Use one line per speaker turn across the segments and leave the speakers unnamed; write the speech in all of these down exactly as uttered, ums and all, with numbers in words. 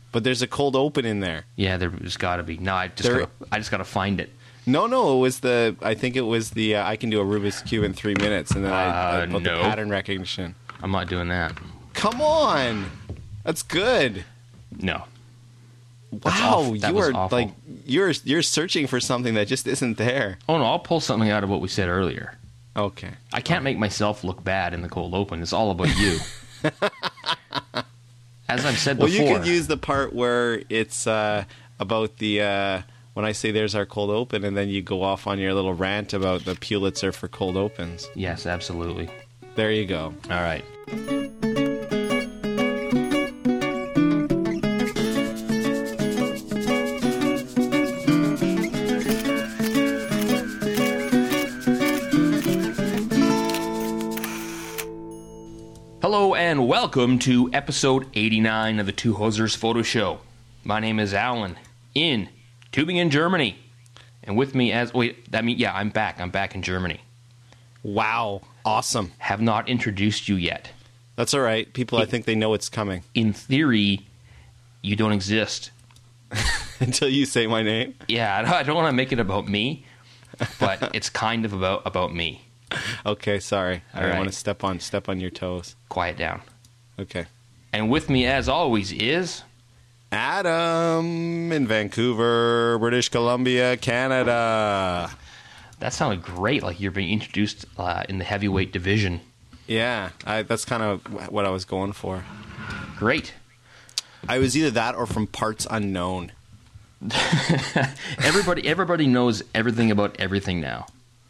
But there's a cold open in there.
Yeah, there's got to be. No, I just
There-
gotta, I just got to find it.
No, no, it was the. I think it was the. Uh, I can do a Rubik's cube in three minutes, and then I, I
Uh,
put
no.
the pattern recognition.
I'm not doing that.
Come on, that's good.
No.
Wow,
awful. That
you
was
are
awful.
like you're you're searching for something that just isn't there.
Oh no, I'll pull something out of what we said earlier.
Okay.
I can't make myself look bad in the cold open. It's all about you. As I've said
Well,
before.
you could use the part where it's uh, about the uh, when I say there's our cold open, and then you go off on your little rant about the Pulitzer for cold opens.
Yes, absolutely.
There you go.
All right. Hello and welcome to episode eighty-nine of the Two Hosers Photo Show. My name is Alan in Tübingen, Germany. And with me as... Wait, that mean yeah, I'm back. I'm back in Germany.
Wow, awesome.
Have not introduced you yet.
That's all right. People, I think they know it's coming
In theory, you don't exist.
until you say my name.
Yeah, I don't, I don't want to make it about me, but it's kind of about about me.
Okay, sorry. I
All
don't
right.
want to step on step on your toes.
Quiet down.
Okay.
And with me, as always, is...
Adam in Vancouver, British Columbia, Canada.
That sounded great, like you're being introduced uh, in the heavyweight division.
Yeah, I, that's kind of what I was going for.
Great.
I was either that or from Parts Unknown.
Everybody, everybody knows everything about everything now.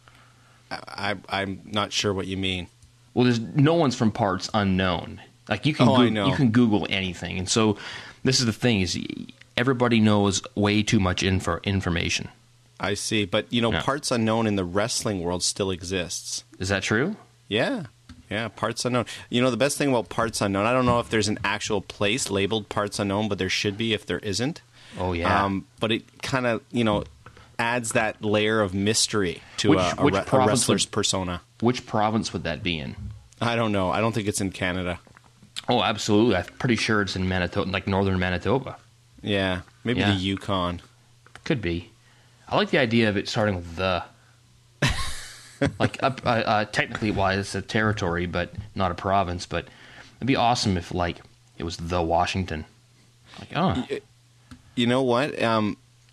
I, I, I'm not sure what you mean.
Well, there's no one's from parts unknown. Like you can,
Oh, I
Goog-
know.
you can Google anything, and so this is the thing: is everybody knows way too much info information.
I see. But, you know,
Yeah.
Parts Unknown in the wrestling world still exists.
Is that true?
Yeah. Yeah, Parts Unknown. You know, the best thing about Parts Unknown, I don't know if there's an actual place labeled Parts Unknown, but there should be if there isn't.
Oh yeah.
Um, but it kind of, you know, adds that layer of mystery to
Which-
a, a,
which
re- a
province
wrestler's
would-
persona.
Which province would that be in?
I don't know. I don't think it's in Canada.
Oh, absolutely. I'm pretty sure it's in Manitoba, like northern Manitoba.
Yeah, maybe
Yeah.
the Yukon.
Could be. I like the idea of it starting with the. like, uh, uh, uh, technically, why it's a territory, but not a province. But it'd be awesome if, like, it was the Washington. Like, oh,
You know what? Um,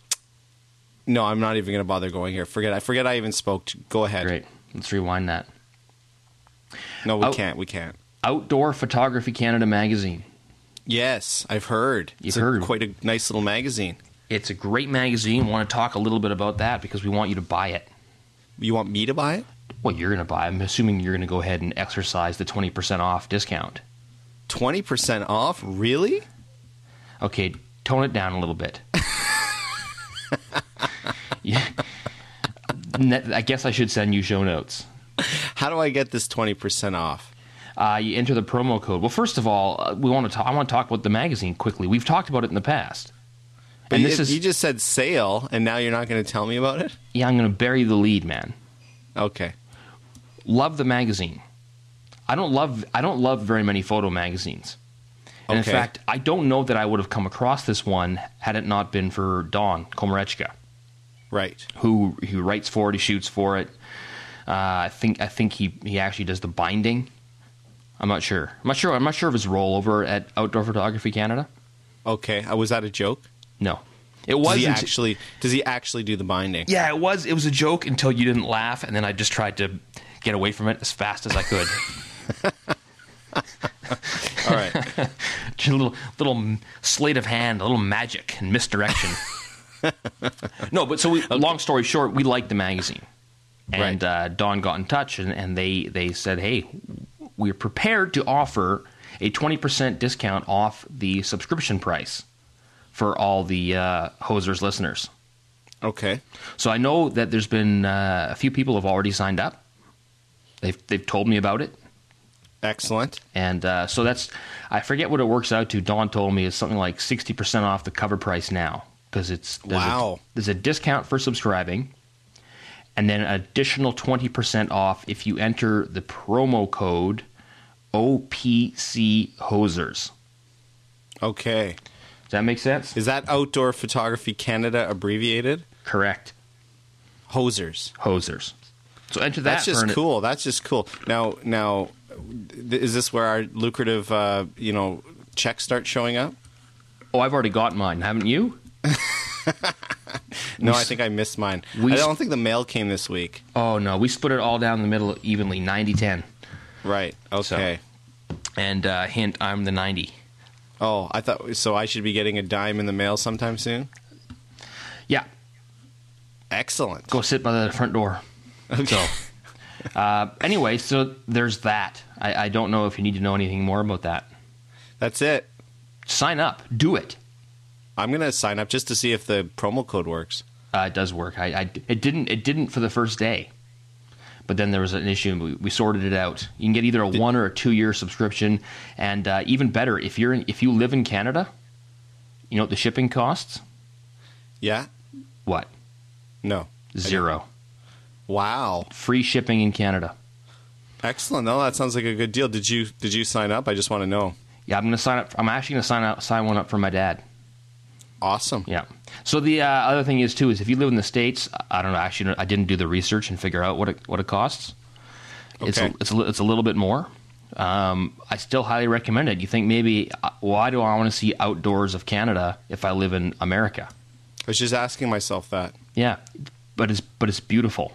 no, I'm not even going to bother going here. Forget. I forget. I even spoke. To, go ahead.
great. Let's rewind that.
No, we
Oh.
can't. We can't.
Outdoor Photography Canada magazine.
Yes, I've heard.
You've
it's a-
heard.
quite a nice little magazine.
It's a great magazine. Want to talk a little bit about that because we want you to buy it.
You want me to buy it?
Well, you're going to buy it. I'm assuming you're going to go ahead and exercise the twenty percent off discount.
Twenty percent off? Really?
Okay, tone it down a little bit. Yeah. Ne- I guess I should send you show notes.
How do I get this twenty percent off?
Uh, you enter the promo code. Well, first of all, uh, we want to. Talk, I want to talk about the magazine quickly. We've talked about it in the past.
But
And
you,
this is
you just said sale, and now you're not going to tell me about it?
yeah. I'm going to bury the lead, man.
Okay.
Love the magazine. I don't love. I don't love very many photo magazines. And
Okay.
in fact, I don't know that I would have come across this one had it not been for Don Komarechka,
Right.
who who writes for it, he shoots for it. Uh, I think I think he, he actually does the binding. I'm not sure. I'm not sure. I'm not sure of his role over at Outdoor Photography Canada.
Okay. Uh, was that a joke?
No, it
Does
was
he
unt-
actually? Does he actually do the binding?
Yeah, it was. It was a joke until you didn't laugh, and then I just tried to get away from it as fast as I could.
All right.
Just a little little sleight of hand, a little magic and misdirection. No, but so we, long story short, we liked the magazine, and
Right.
uh, Don got in touch, and, and they they said, hey, we're prepared to offer a twenty percent discount off the subscription price for all the uh, Hosers listeners.
Okay.
So I know that there's been uh, a few people have already signed up. They've they've told me about it.
Excellent.
And uh, so that's, I forget what it works out to. Dawn told me it's something like sixty percent off the cover price now. Because it's, there's
Wow.
A, there's a discount for subscribing. And then an additional twenty percent off if you enter the promo code O P C Hosers.
Okay.
Does that make sense?
Is that Outdoor Photography Canada abbreviated?
Correct.
Hosers.
Hosers. So enter that.
That's just
for an,
cool. That's just cool. Now, now, th- is this where our lucrative, uh, you know, checks start showing up?
Oh, I've already got mine. Haven't you?
No,
We
I
s-
think I missed mine.
we
I
s-
don't think the mail came this week.
Oh, no. We split it all down the middle evenly, ninety ten.
Right. Okay.
And uh, hint, I'm the ninety.
Oh, I thought so. I should be getting a dime in the mail sometime soon.
Yeah.
Excellent.
Go sit by the front door.
Okay.
So, uh, anyway, so there's that. I, I don't know if you need to know anything more about that.
That's it.
Sign up. Do it.
I'm gonna sign up just to see if the promo code works.
Uh, it does work. I, I it didn't it didn't for the first day, but then there was an issue and we, we sorted it out. You can get either a
Did-
one or a two year subscription, and uh, even better if you're in, if you live in Canada, you know what the shipping costs?
Yeah.
What?
No. I
Zero.
don't. Wow.
Free shipping in Canada.
Excellent. No, that sounds like a good deal. Did you Did you sign up? I just want to know.
Yeah, I'm gonna sign up. I'm actually gonna sign up sign one up for my dad.
Awesome.
Yeah. So the uh, other thing is too is if you live in the States, I don't know. Actually, I didn't do the research and figure out what it what it costs. It's a,
Okay.
it's a, li- it's a little bit more. Um, I still highly recommend it. You think maybe uh, why do I want to see outdoors of Canada if I live in America?
I was just asking myself that.
Yeah, but it's but it's beautiful.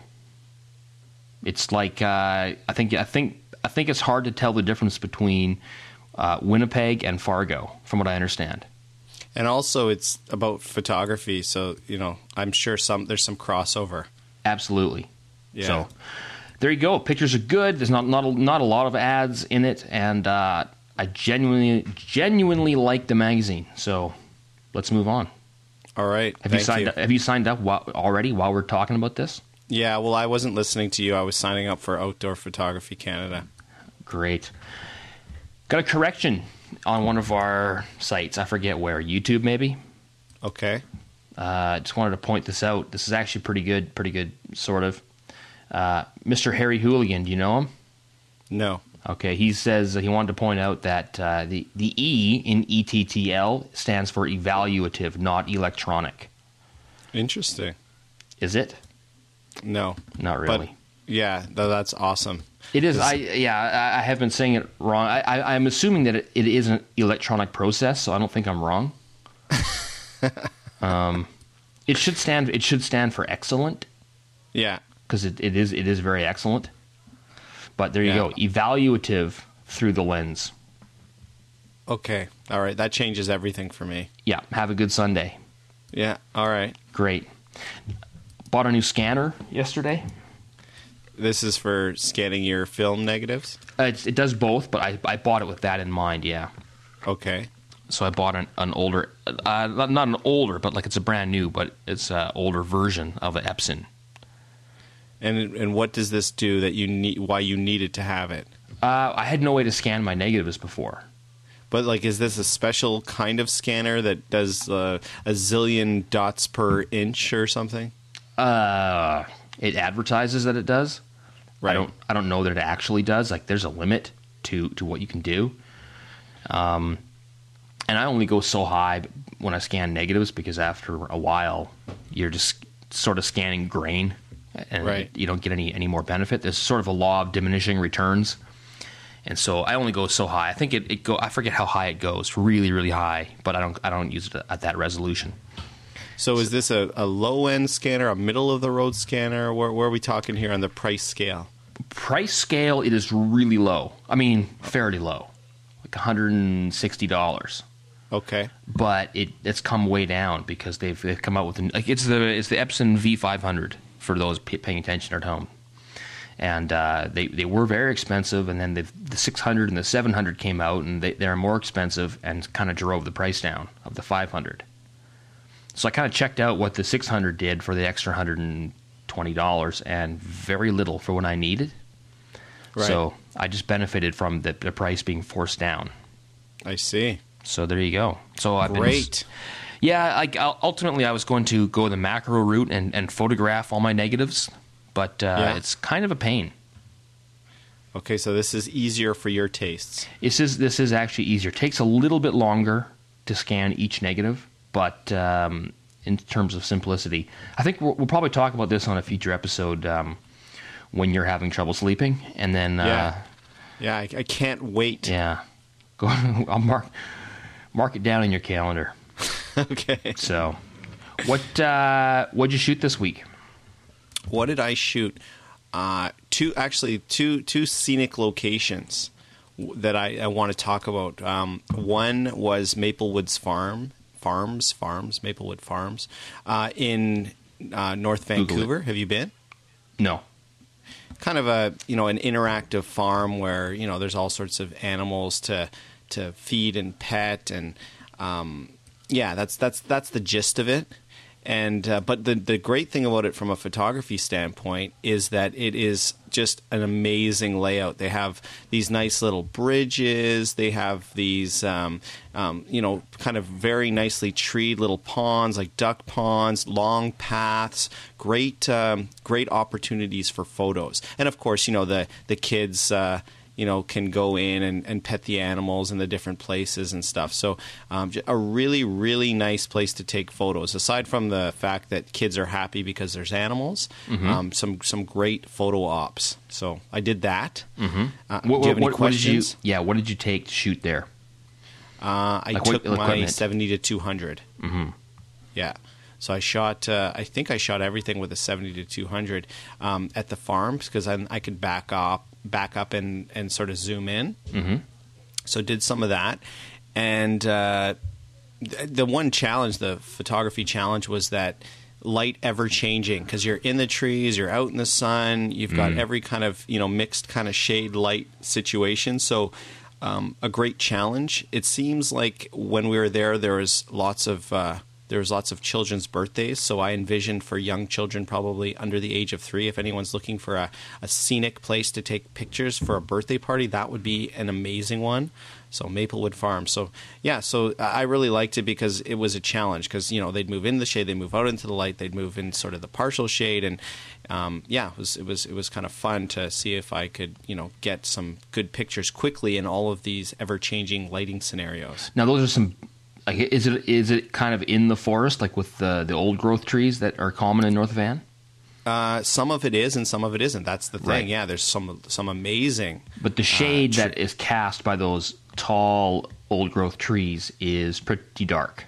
It's like uh, I think I think I think it's hard to tell the difference between uh, Winnipeg and Fargo, from what I understand.
And also, it's about photography, so you know, I'm sure some there's some crossover.
Absolutely.
Yeah.
So there you go. Pictures are good. There's not not a, not a lot of ads in it, and uh, I genuinely genuinely like the magazine. So let's move on.
All right.
Have
Thank
you signed
you.
up? Have you signed up while, already while we're talking about this?
Yeah. Well, I wasn't listening to you. I was signing up for Outdoor Photography Canada.
Great. Got a correction on one of our sites. I forget where. YouTube, maybe.
Okay.
I uh, just wanted to point this out. This is actually pretty good. Pretty good, sort of. Uh, Mister Harry Hooligan, do you know him?
No.
Okay, he says he wanted to point out that uh, the, the E in E T T L stands for evaluative, not electronic.
Interesting.
Is it?
No.
Not really.
But yeah, th- that's awesome.
It is.
This-
I yeah. I, I have been saying it wrong. I, I, I'm assuming that it, it is an electronic process, so I don't think I'm wrong. um, it should stand. It should stand for excellent
Yeah.
because it, it is. It is very excellent. But there you
Yeah.
go. Evaluative through the lens.
Okay. All right. That changes everything for me.
Yeah. Have a good Sunday.
Yeah. All right.
Great. Bought a new scanner yesterday.
This is for scanning your film negatives.
Uh, it's, it does both, but I, I bought it with that in mind, yeah.
Okay.
So I bought an, an older, uh, not not an older, but like it's a brand new, but it's an older version of an Epson.
And and what does this do that you need? Why you needed to have it?
Uh, I had no way to scan my negatives before.
But like, is this a special kind of scanner that does uh, a zillion dots per inch or something?
Uh, it advertises that it does.
Right.
I don't. I don't know that it actually does. Like, there's a limit to to what you can do. Um, and I only go so high when I scan negatives because after a while, you're just sort of scanning grain, and
Right.
you don't get any any more benefit. There's sort of a law of diminishing returns, and so I only go so high. I think it, it go. I forget how high it goes. Really, really high, but I don't. I don't use it at that resolution.
So is this a, a low end scanner, a middle of the road scanner? Where, where are we talking here on the price scale?
Price scale, it is really low. I mean, fairly low, like one hundred sixty dollars.
Okay.
But it it's come way down because they've, they've come out with an, like it's the it's the Epson V five hundred for those p- paying attention at home, and uh, they they were very expensive, and then the the six hundred and the seven hundred came out, and they they're more expensive and kind of drove the price down of the five hundred. So I kind of checked out what the six hundred did for the extra one hundred twenty dollars, and very little for what I needed.
Right.
So I just benefited from the, the price being forced down.
I see.
So there you go. So I've been,
Great.
yeah. Like ultimately, I was going to go the macro route and, and photograph all my negatives, but uh,
Yeah.
it's kind of a pain.
Okay, so this is easier for your tastes.
This is this is actually easier. Takes a little bit longer, to scan each negative, but um, in terms of simplicity, I think we'll, we'll probably talk about this on a future episode um, when you're having trouble sleeping, and then uh,
yeah, yeah, I, I can't wait.
Yeah, go. I'll mark mark it down in your calendar.
Okay.
So, what uh, what'd you shoot this week?
What did I shoot? Uh, two actually two two scenic locations that I, I want to talk about. Um, one was Maplewoods Farm Farms Farms Maplewood Farms uh, in uh, North Vancouver. Have you been?
No.
Kind of a you know an interactive farm where you know there's all sorts of animals to to feed and pet and um, yeah that's that's that's the gist of it. And uh, but the the great thing about it from a photography standpoint is that it is just an amazing layout. They have these nice little bridges. They have these um, um, you know kind of very nicely treed little ponds like duck ponds, long paths, great um, great opportunities for photos. And of course, you know the the kids. Uh, you know, can go in and, and pet the animals in the different places and stuff. So um, a really, really nice place to take photos. Aside from the fact that kids are happy because there's animals, mm-hmm. um, some some great photo ops. So I did that.
Mm-hmm.
Uh,
what,
do you have any
what,
questions?
What did you, yeah, what did you take to shoot there?
Uh, I
like
took
what,
my
equipment?
seventy to two hundred.
Mm-hmm.
Yeah. So I shot, uh, I think I shot everything with a seventy to two hundred um, at the farms because I, I could back up, back up and, and sort of zoom in.
Mm-hmm.
So did some of that. And uh, th- the one challenge, the photography challenge, was that light ever changing because you're in the trees, you're out in the sun, you've got
Mm.
every kind of, you know, mixed kind of shade light situation. So um, a great challenge. It seems like when we were there, there was lots of... Uh, There was lots of children's birthdays, so I envisioned for young children probably under the age of three, if anyone's looking for a, a scenic place to take pictures for a birthday party, that would be an amazing one. So Maplewood Farm. So yeah, so I really liked it because it was a challenge because, you know, they'd move in the shade, they'd move out into the light, they'd move in sort of the partial shade. And um, yeah, it was, it was, it was kind of fun to see if I could, you know, get some good pictures quickly in all of these ever-changing lighting scenarios.
Now, those are some... Like, is it is it kind of in the forest, like with the the old growth trees that are common in North Van?
Uh, some of it is, and some of it isn't. That's the thing.
Right.
Yeah, there's some some amazing.
But the shade
uh, tr-
that is cast by those tall old growth trees is pretty dark.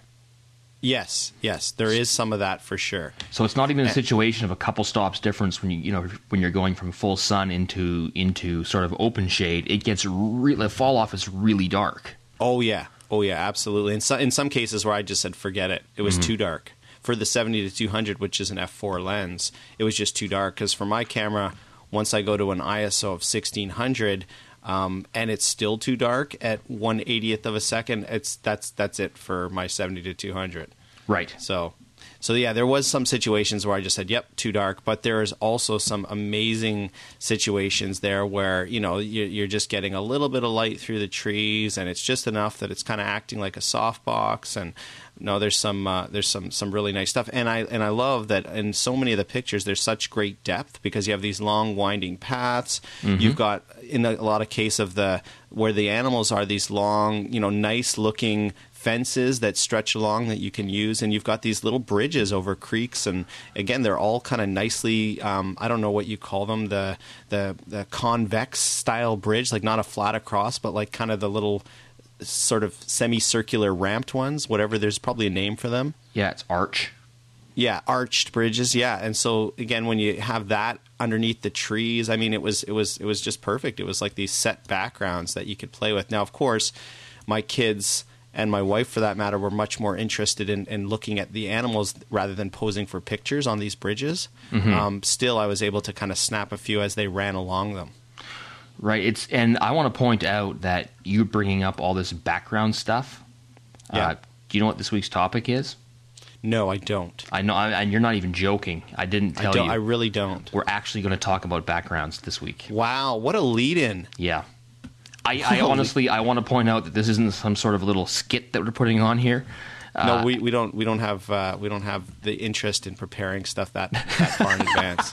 Yes, yes, there is some of that for sure.
So it's not even a situation of a couple stops difference when you you know when you're going from full sun into into sort of open shade. It gets really the fall off is really dark.
Oh yeah, oh yeah, absolutely. In some in some cases where I just said forget it, it was mm-hmm. too dark. For the seventy to two hundred, which is an f four lens, it was just too dark because for my camera, once I go to an I S O of sixteen hundred. Um, and it's still too dark at one eightieth of a second. It's that's that's it for my seventy to two hundred.
Right.
So, so yeah, there was some situations where I just said, "Yep, too dark." But there is also some amazing situations there where you know you're, you're just getting a little bit of light through the trees, and it's just enough that it's kind of acting like a softbox. And no, there's some uh, there's some some really nice stuff, and I and I love that in so many of the pictures there's such great depth because you have these long winding paths. Mm-hmm. You've got in a, a lot of case of the where the animals are these long, you know, nice looking fences that stretch along that you can use, and you've got these little bridges over creeks, and again they're all kind of nicely um, I don't know what you call them, the the the convex style bridge, like not a flat across but like kind of the little sort of semicircular ramped ones, whatever, there's probably a name for them.
Yeah, it's arch.
Yeah, arched bridges. Yeah, and so again, when you have that underneath the trees, I mean, it was it was it was just perfect. It was like these set backgrounds that you could play with. Now, of course, my kids and my wife, for that matter, were much more interested in, in looking at the animals rather than posing for pictures on these bridges. Mm-hmm. Um, still, I was able to kind of snap a few as they ran along them.
Right. It's and I want to point out that you're bringing up all this background stuff.
Yeah.
Uh, do you know what this week's topic is?
No, I don't.
I know, and you're not even joking. I didn't tell
I don't,
you.
I really don't.
We're actually going to talk about backgrounds this week.
Wow, what a lead-in.
Yeah. I, I honestly, I want to point out that this isn't some sort of little skit that we're putting on here. Uh,
no, we, we don't we don't have uh, we don't have the interest in preparing stuff that, that far in advance.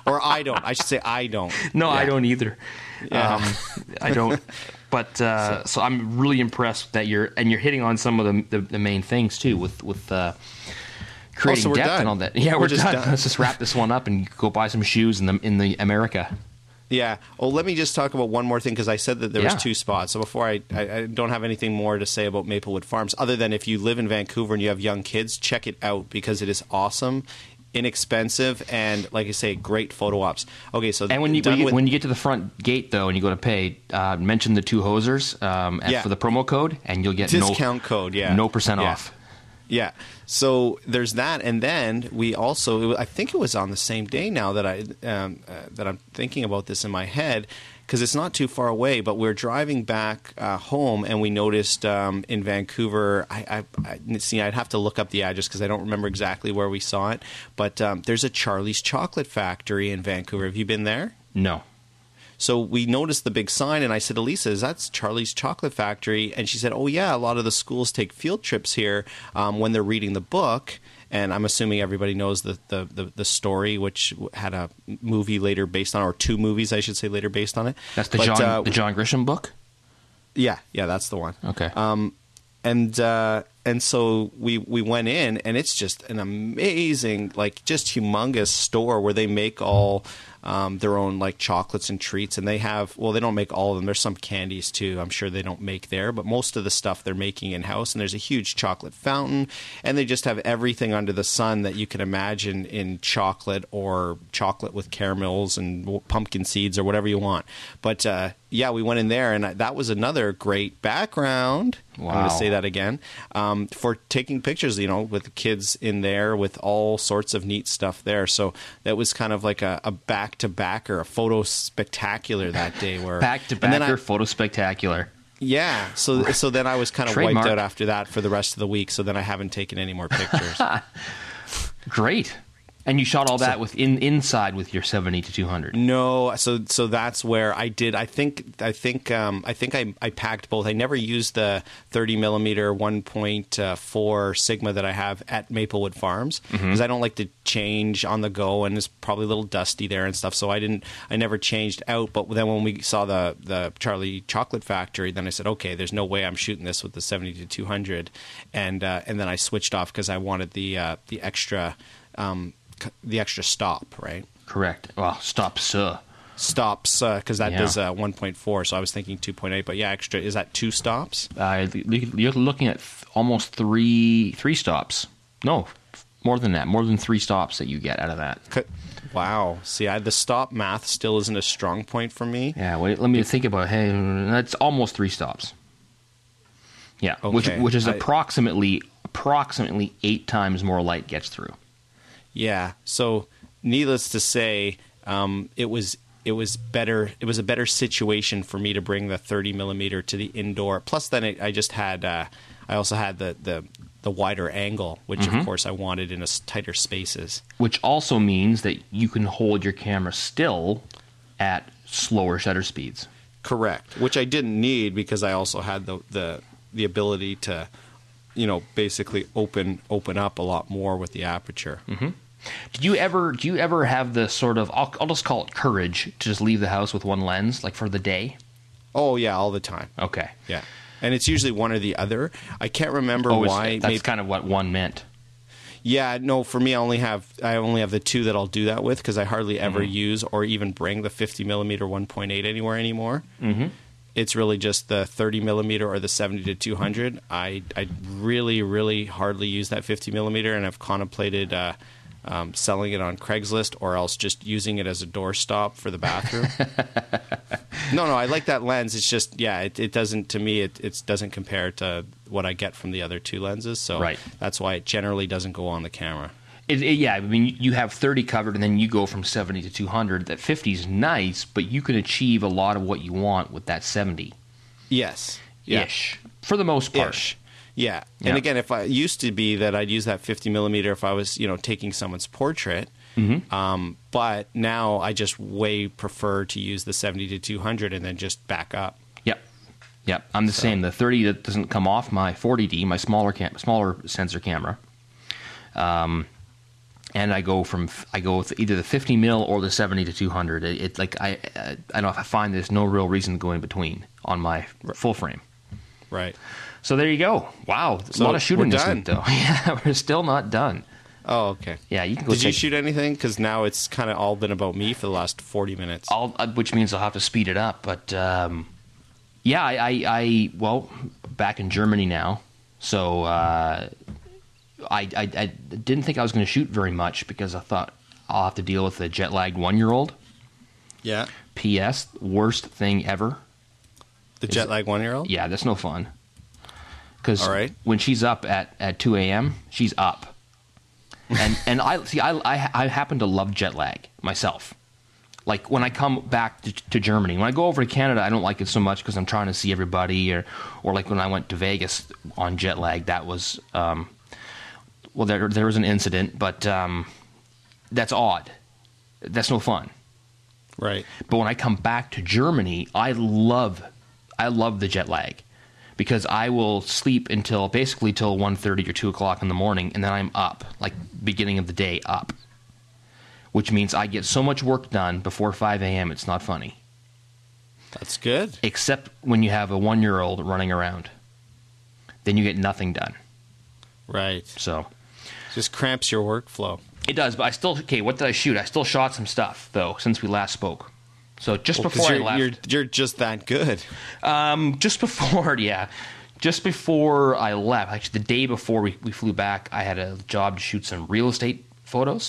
or I don't. I should say I don't.
No,
Yeah.
I don't either.
Yeah.
Um, I don't. But uh, so, so I'm really impressed that you're and you're hitting on some of the the, the main things too with with uh, creating
Oh, so we're
depth
done.
and all that. Yeah, we're,
We're just
done.
done.
Let's just wrap this one up and go buy some shoes in the in the America.
Yeah. Well, let me just talk about one more thing because I said that there
Yeah.
was two spots. So before I, I, I don't have anything more to say about Maplewood Farms other than if you live in Vancouver and you have young kids, check it out because it is awesome, inexpensive, and like I say, great photo ops. Okay, so
And when you
done
when you,
with-
when you get to the front gate though, and you go to pay, uh, mention the two hosers um, and
Yeah.
for the promo code, and you'll get
discount
no,
code, yeah,
no percent
Yeah.
off.
Yeah. So there's that, and then we also, it was- I think it was on the same day now that I um, uh, that I'm thinking about this in my head because it's not too far away. But we're driving back uh, home, and we noticed um, in Vancouver. I, I, I see. I'd have to look up the address because I don't remember exactly where we saw it. But um, there's a Charlie's Chocolate Factory in Vancouver. Have you been there?
No.
So we noticed the big sign, and I said, Elisa, is that Charlie's Chocolate Factory? And she said, oh, yeah, a lot of the schools take field trips here um, when they're reading the book. And I'm assuming everybody knows the, the, the, the story, which had a movie later based on it, or two movies, I should say, later based on it.
That's the
But,
John
uh,
the John Grisham book.
Yeah, yeah, that's the one.
Okay.
Um, and uh, and so we we went in, and it's just an amazing, like, just humongous store where they make all um, their own like chocolates and treats, and they have well, they don't make all of them. There's some candies too. I'm sure they don't make there, but most of the stuff they're making in house. And there's a huge chocolate fountain, and they just have everything under the sun that you can imagine in chocolate or chocolate with caramels and pumpkin seeds or whatever you want. But uh, yeah, we went in there, and that was another great background. I'm going
Wow.
to say that again um, for taking pictures, you know, with the kids in there with all sorts of neat stuff there. So that was kind of like a, a back to back or a photo spectacular that day. Where
Back to
and then I-
backer, photo spectacular.
yeah. So so then I was kind of
Trademark.
wiped out after that for the rest of the week. So then I haven't taken any more pictures.
Great. And you shot all that with in inside with your seventy to two hundred.
No, so so that's where I did. I think I think um, I think I, I packed both. I never used the thirty millimeter one point four Sigma that I have at Maplewood Farms because I don't like to change on the go, and it's probably a little dusty there and stuff. So I didn't. I never changed out. But then when we saw the the Charlie Chocolate Factory, then I said, okay, there's no way I'm shooting this with the seventy to two hundred, and uh, and then I switched off because I wanted the uh, the extra. Um, the extra stop, right?
Correct. Well, stop, sir.
Stops, because that
Yeah.
does uh, one point four, so I was thinking two point eight, but yeah, extra. Is that two stops?
Uh, you're looking at th- almost three three stops. No, more than that. More than three stops that you get out of that.
C- Wow. See, I, the stop math still isn't a strong point for me.
Yeah. Wait. Let me think about it. Hey, that's almost three stops. Yeah. Which
Okay.
which is
I-
approximately approximately eight times more light gets through.
Yeah. So, needless to say, um, it was it was better. It was a better situation for me to bring the thirty millimeter to the indoor. Plus, then it, I just had. Uh, I also had the the the wider angle, which
Mm-hmm.
of course I wanted in a s- tighter spaces.
Which also means that you can hold your camera still at slower shutter speeds.
Correct. Which I didn't need because I also had the the the ability to, you know, basically open open up a lot more with the aperture.
Mm-hmm. Did you ever do you ever have the sort of I'll, I'll just call it courage to just leave the house with one lens, like for the day?
Oh yeah, all the time.
Okay.
Yeah, and it's usually one or the other. I can't remember
Oh, it's-
why.
that's
Maybe-
kind of what one meant.
Yeah, no. For me, I only have I only have the two that I'll do that with because I hardly ever
Mm-hmm.
use or even bring the fifty millimeter one point eight anywhere anymore.
Mm-hmm.
It's really just the thirty millimeter or the seventy to two hundred. I I really really hardly use that fifty millimeter, and I've contemplated. Uh, Um, selling it on Craigslist or else just using it as a doorstop for the bathroom. no, no, I like that lens. It's just, yeah, it, it doesn't, to me, it, it doesn't compare to what I get from the other two lenses. So
Right.
that's why it generally doesn't go on the camera.
It, it- yeah, I mean, you- you have thirty covered, and then you go from seventy to two hundred. That fifty is nice, but you can achieve a lot of what you want with that seventy
Yes. Yeah.
ish for the most part.
Ish. Yeah.
Yeah.
And again, if I it used to be that I'd use that fifty millimeter if I was, you know, taking someone's portrait.
Mm-hmm.
Um, but now I just way prefer to use the seventy to two hundred and then just back up.
Yep, yep. I'm the same. The thirty that doesn't come off my forty D, my smaller cam- smaller sensor camera. Um, and I go from I go with either the fifty mil or the seventy to two hundred. It, it like I I don't know if I find there's no real reason to go in between on my full frame.
Right.
So there you go. Wow,
So
a lot of shooting
we're
this
done.
week though. Yeah, we're still not done.
Oh, okay.
Yeah, you can go.
Did
check,
you shoot anything? Because now it's kind of all been about me for the last forty minutes.
I'll, uh, which means I'll have to speed it up. But um, yeah, I, I, I well back in Germany now, so uh, I, I I didn't think I was going to shoot very much because I thought I'll have to deal with a jet lagged one year old.
Yeah.
P S Worst thing ever.
The jet lag one year old?
Yeah, that's no fun. Because
All right.
when she's up at, at two a.m., she's up. And and I see I, I I happen to love jet lag myself. Like when I come back to, to Germany, when I go over to Canada, I don't like it so much because I'm trying to see everybody, or or like when I went to Vegas on jet lag, that was um, well there there was an incident, but um, that's odd. That's no fun.
Right.
But when I come back to Germany, I love I love the jet lag. Because I will sleep until basically till one thirty or two o'clock in the morning, and then I'm up, like beginning of the day up. Which means I get so much work done before five a.m. it's not funny.
That's good.
Except when you have a one-year-old running around. Then you get nothing done.
Right.
So
Just cramps your workflow.
it does, but I still, okay, what did I shoot? I still shot some stuff, though, since we last spoke. So just
Well, 'cause
before I
you're,
left.
You're, you're just that good.
Um, just before, yeah, just before I left, actually the day before we, we flew back, I had a job to shoot some real estate photos,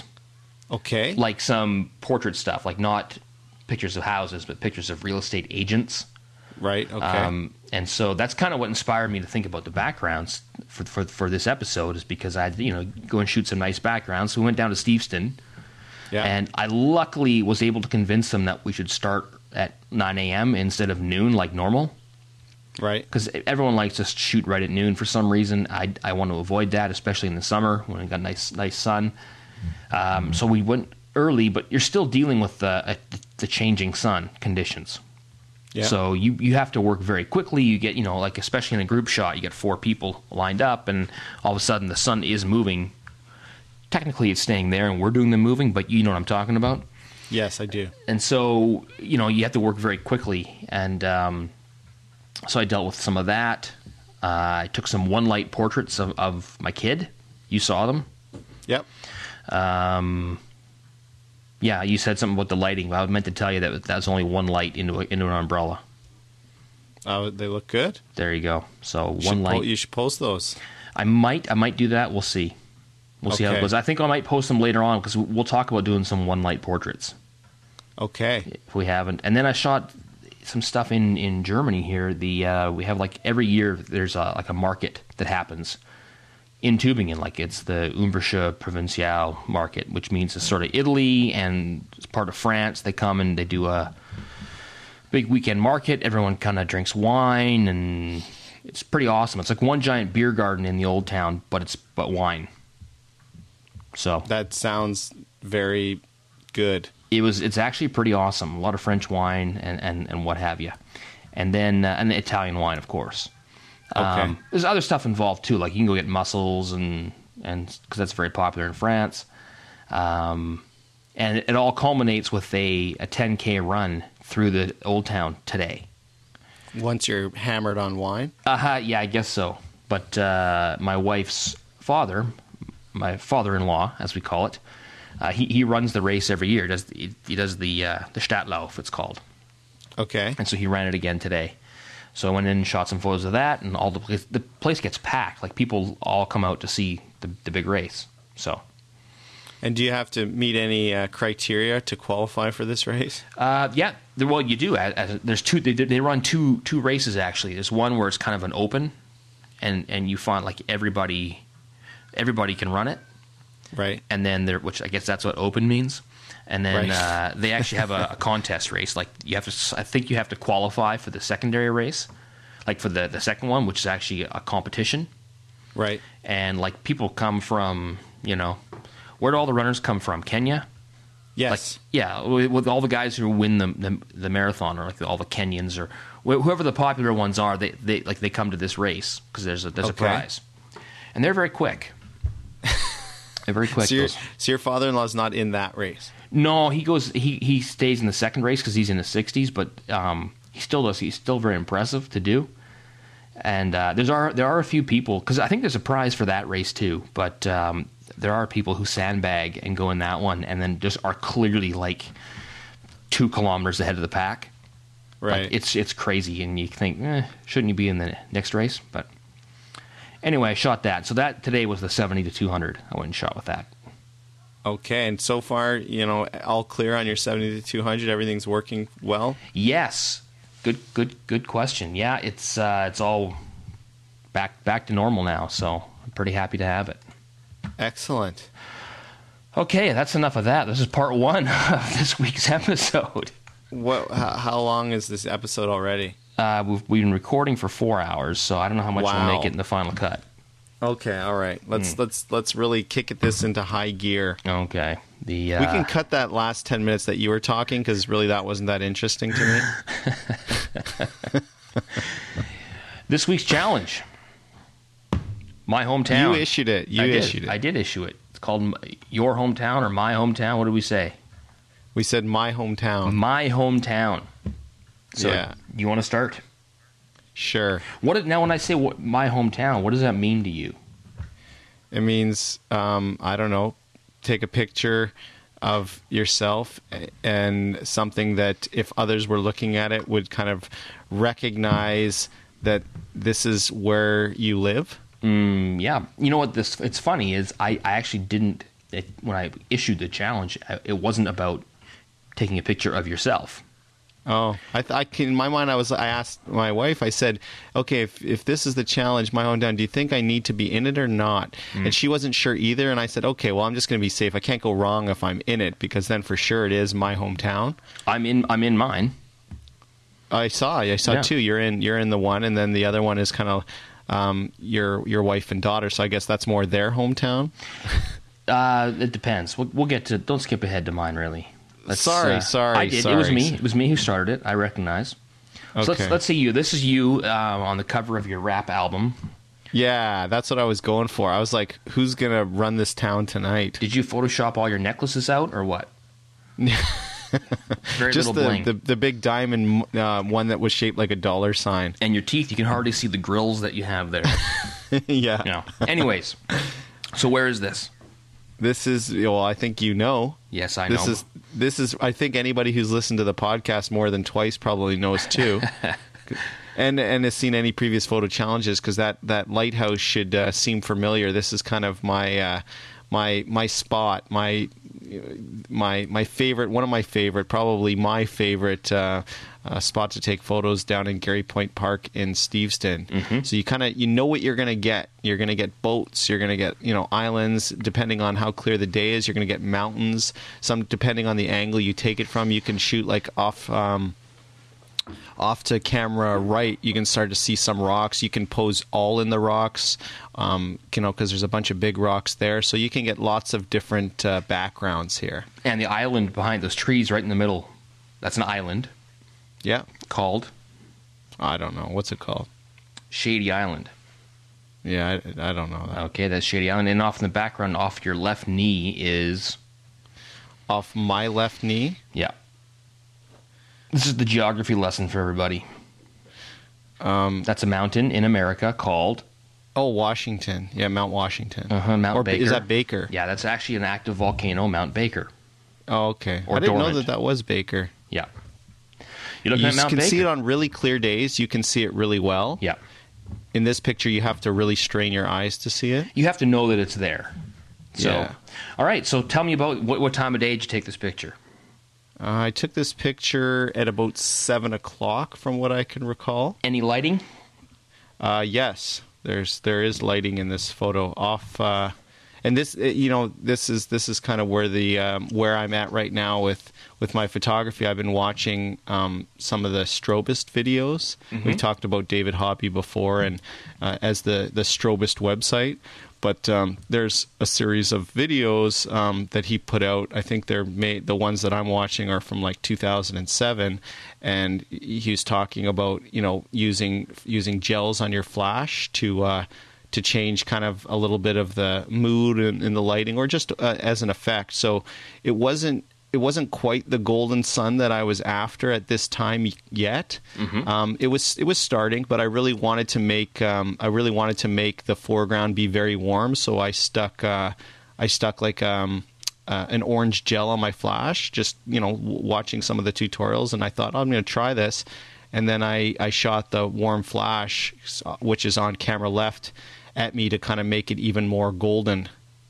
Okay.
like some portrait stuff, like not pictures of houses, but pictures of real estate agents.
Right. Okay.
Um, and so that's kind of what inspired me to think about the backgrounds for for for this episode, is because I, you know, go and shoot some nice backgrounds. So we went down to Steveston.
yeah.
And I luckily was able to convince them that we should start at nine a.m. instead of noon like normal.
right.
Because everyone likes to shoot right at noon for some reason. I, I want to avoid that, especially in the summer when we got nice nice sun. Um, so we went early, but you're still dealing with the, uh, the changing sun conditions.
Yeah.
So you, you have to work very quickly. You get, you know, like especially in a group shot, you get four people lined up, and all of a sudden the sun is moving. Technically it's staying there and we're doing the moving, but you know what I'm talking about.
Yes, I do.
And so, you know, you have to work very quickly. And um, so I dealt with some of that. Uh, I took some one-light portraits of, of my kid. You saw them.
Yep.
Um, yeah, you said something about the lighting. I meant to tell you that that was only one light into, a, into an umbrella.
Oh, they look good.
There you go. So
You
one
should
light.
po- you should post those.
I might I might do that. We'll see. We'll see how it
Okay.
goes. I think I might post them later on because we'll talk about doing some one-light portraits
Okay.
if we haven't. And then I shot some stuff in, in Germany here. The uh, we have like every year there's a, like a market that happens in Tübingen. Like it's the Umbrische Provincial market, which means it's sort of Italy and it's part of France. They come and they do a big weekend market. Everyone kind of drinks wine and it's pretty awesome. It's like one giant beer garden in the old town, but it's but wine. So
That sounds very good.
it was it's actually pretty awesome. A lot of French wine and, and, and what have you, and then uh, and the Italian wine, of course.
Okay.
There's other stuff involved too, like you can go get mussels and and because that's very popular in France. Um, and it, it all culminates with a, a ten K run through the old town today.
Once you're hammered on wine.
Uh huh. Yeah, I guess so. But uh, my wife's father, my father-in-law, as we call it, uh, he he runs the race every year. Does he, he does the uh, the Stadtlauf, it's called,
Okay.
and so he ran it again today. So I went in and shot some photos of that, and all the place, the place gets packed. Like people all come out to see the the big race. So
And do you have to meet any uh, criteria to qualify for this race?
uh, yeah, there- well you do. As, as, there's two. They, they run two two races actually. There's one where it's kind of an open, and and you find like everybody everybody can run it.
Right.
And then there, which I guess that's what open means. And then
Right.
uh, they actually have a, a contest race. Like you have to, I think you have to qualify for the secondary race, like for the the second one, which is actually a competition.
Right.
And like people come from, you know, where do all the runners come from? Kenya.
Yes.
Like yeah, with, with all the guys who win the the, the marathon, or like all the Kenyans, or wh- whoever the popular ones are, they they like they come to this race because there's a there's
Okay.
a prize, and they're very quick. They're very quick.
So, your,
those.
so your father-in-law's not in that race?
No, he goes. He he stays in the second race because he's in his sixties, but um, he still does. He's still very impressive to do. And uh, there's are there are a few people because I think there's a prize for that race too. But um, there are people who sandbag and go in that one, and then just are clearly like two kilometers ahead of the pack.
Right.
Like, it's it's crazy, and you think, eh, shouldn't you be in the next race? But anyway, I shot that. So that today was the seventy to two hundred. I went and shot with that.
Okay, and so far, you know, all clear on your seventy to two hundred. Everything's working well.
Yes. Good, good, good question. Yeah, it's uh, it's all back back to normal now, so I'm pretty happy to have it.
Excellent.
Okay, that's enough of that. This is part one of this week's episode.
What? How, how long is this episode already?
Uh, we've we've been recording for four hours, so I don't know how much
Wow.
we'll make it in the final cut.
Okay, all right. Let's
Mm.
let's let's really kick it this into high gear.
Okay. The uh,
We can cut that last ten minutes that you were talking because really that wasn't that interesting to me.
this week's challenge. My hometown.
You issued it. You
I did.
issued it.
I did issue it. It's called M- Your Hometown or My Hometown. What did we say?
We said my hometown.
My Hometown. So
Yeah.
you want to start?
Sure.
What it- now? When I say what, my hometown, what does that mean to you?
It means um, I don't know. Take a picture of yourself and something that if others were looking at it would kind of recognize that this is where you live.
Mm, yeah, you know what? This it's funny is I, I actually didn't it, when I issued the challenge. It wasn't about taking a picture of yourself.
Oh, I, th- I can, in my mind, I was. I asked my wife. I said, "Okay, if if this is the challenge, my hometown, do you think I need to be in it or not?" Mm. And she wasn't sure either. And I said, "Okay, well, I'm just going to be safe. I can't go wrong if I'm in it because then for sure it is my hometown."
I'm in. I'm in mine.
I saw. I saw
Yeah.
two. You're in. You're in the one, and then the other one is kind of um, your your wife and daughter. So I guess that's more their hometown.
Uh, it depends. We'll, we'll get to. Don't skip ahead to mine, really. Let's,
sorry,
uh,
sorry.
I did.
Sorry.
It was me. It was me who started it. I recognize. So
Okay.
let's let's see you. This is you uh, on the cover of your rap album.
Yeah, that's what I was going for. I was like, "Who's gonna run this town tonight?"
Did you Photoshop all your necklaces out or what? Very
Just
little
the,
bling.
the the big diamond uh, one that was shaped like a dollar sign.
And your teeth, you can hardly see the grills that you have there.
Yeah.
No. Anyways, so where is this?
This is well, I think you know.
Yes, I
This
know.
is this is I think anybody who's listened to the podcast more than twice probably knows too. and and has seen any previous photo challenges because that, that lighthouse should uh, seem familiar. This is kind of my uh, my my spot, my my my favorite, one of my favorite, probably my favorite uh, uh, spot to take photos down in Gary Point Park in Steveston.
Mm-hmm.
So you kind of you know what you're going to get. You're going to get boats. You're going to get you know islands. Depending on how clear the day is, you're going to get mountains. Some depending on the angle you take it from, you can shoot like off. Um, Off to camera right, you can start to see some rocks. You can pose all in the rocks, um, you know, because there's a bunch of big rocks there. So you can get lots of different uh, backgrounds here.
And the island behind those trees right in the middle, that's an island
Yeah,
called
I don't know what's it called.
Shady Island.
Yeah, I, I don't know that.
Okay, that's Shady Island. And off in the background, off your left knee is...
Off my left knee.
Yeah. This is the geography lesson for everybody.
Um,
That's a mountain in America called...
oh, Washington. Yeah, Mount Washington.
Uh-huh, Mount
or
Baker.
Is that Baker?
Yeah, that's actually an active volcano, Mount Baker.
Oh, okay.
Or
I didn't
dormant.
know that that was Baker.
Yeah. You're looking
You
at Mount
can
Baker.
see it on really clear days. You can see it really well.
Yeah.
In this picture, you have to really strain your eyes to see it.
You have to know that it's there. So,
Yeah.
all right. So tell me about what, what time of day did you take this picture?
Uh, I took this picture at about seven o'clock, from what I can recall.
Any lighting?
Uh, yes, there's there is lighting in this photo. Off, uh, and this uh, you know this is this is kind of where the um, where I'm at right now with with my photography. I've been watching um, some of the Strobist videos.
Mm-hmm.
We talked about David Hobby before, and uh, as the the Strobist website. But um, there's a series of videos um, that he put out. I think they're made. The ones that I'm watching are from like two thousand seven, and he was talking about you know using using gels on your flash to uh, to change kind of a little bit of the mood and, and the lighting, or just uh, as an effect. So it wasn't it wasn't quite the golden sun that I was after at this time yet. Mm-hmm. Um, it was it was starting, but I really wanted to make um, I really wanted to make the foreground be very warm. So I stuck uh, I stuck like um, uh, an orange gel on my flash, just you know w- watching some of the tutorials, and I thought, oh, I'm going to try this. And then I, I shot the warm flash, which is on camera left, at me to kind of make it even more golden.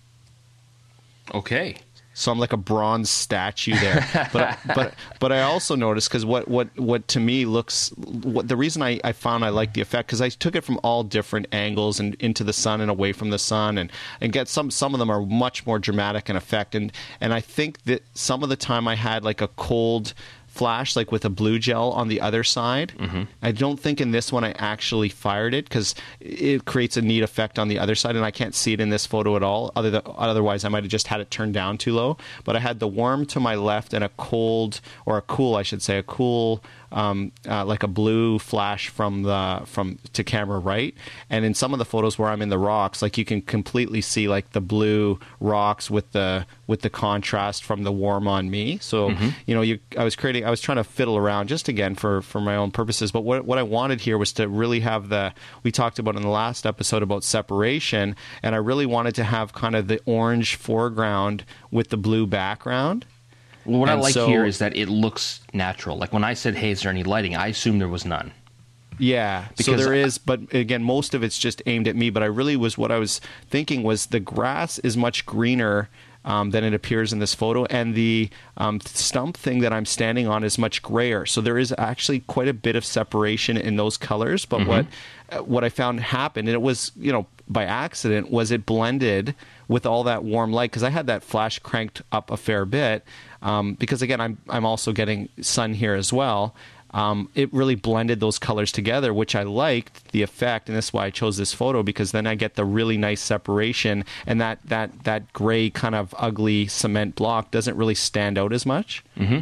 Okay.
So I'm like a bronze statue there. but but but I also noticed, because what, what, what to me looks, what the reason I, I found I like the effect, because I took it from all different angles and into the sun and away from the sun, and, and get some some of them are much more dramatic in effect. And, and I think that some of the time I had like a cold flash, like with a blue gel on the other side. Mm-hmm. I don't think in this one I actually fired it, because it creates a neat effect on the other side, and I can't see it in this photo at all. Other than, otherwise, I might have just had it turned down too low. But I had the warm to my left and a cold, or a cool, I should say, a cool, um, uh, like a blue flash from the from to camera right. And in some of the photos where I'm in the rocks, like you can completely see like the blue rocks with the with the contrast from the warm on me. So mm-hmm. you know, you I was creating. I was trying to fiddle around just again for, for my own purposes. But what what I wanted here was to really have the, we talked about in the last episode about separation, and I really wanted to have kind of the orange foreground with the blue background.
Well, what
and
I like
so,
here is that it looks natural. Like when I said, hey, is there any lighting? I assumed there was none.
Yeah, because so there is, but again, most of it's just aimed at me. But I really was, what I was thinking was the grass is much greener Um, than it appears in this photo, and the um, stump thing that I'm standing on is much grayer. So there is actually quite a bit of separation in those colors. But mm-hmm. what uh, what I found happened, and it was you know by accident, was it blended with all that warm light, because I had that flash cranked up a fair bit. Um, because again, I'm I'm also getting sun here as well. Um, it really blended those colors together, which I liked the effect, and that's why I chose this photo, because then I get the really nice separation, and that that that gray kind of ugly cement block doesn't really stand out as much.
Mm-hmm.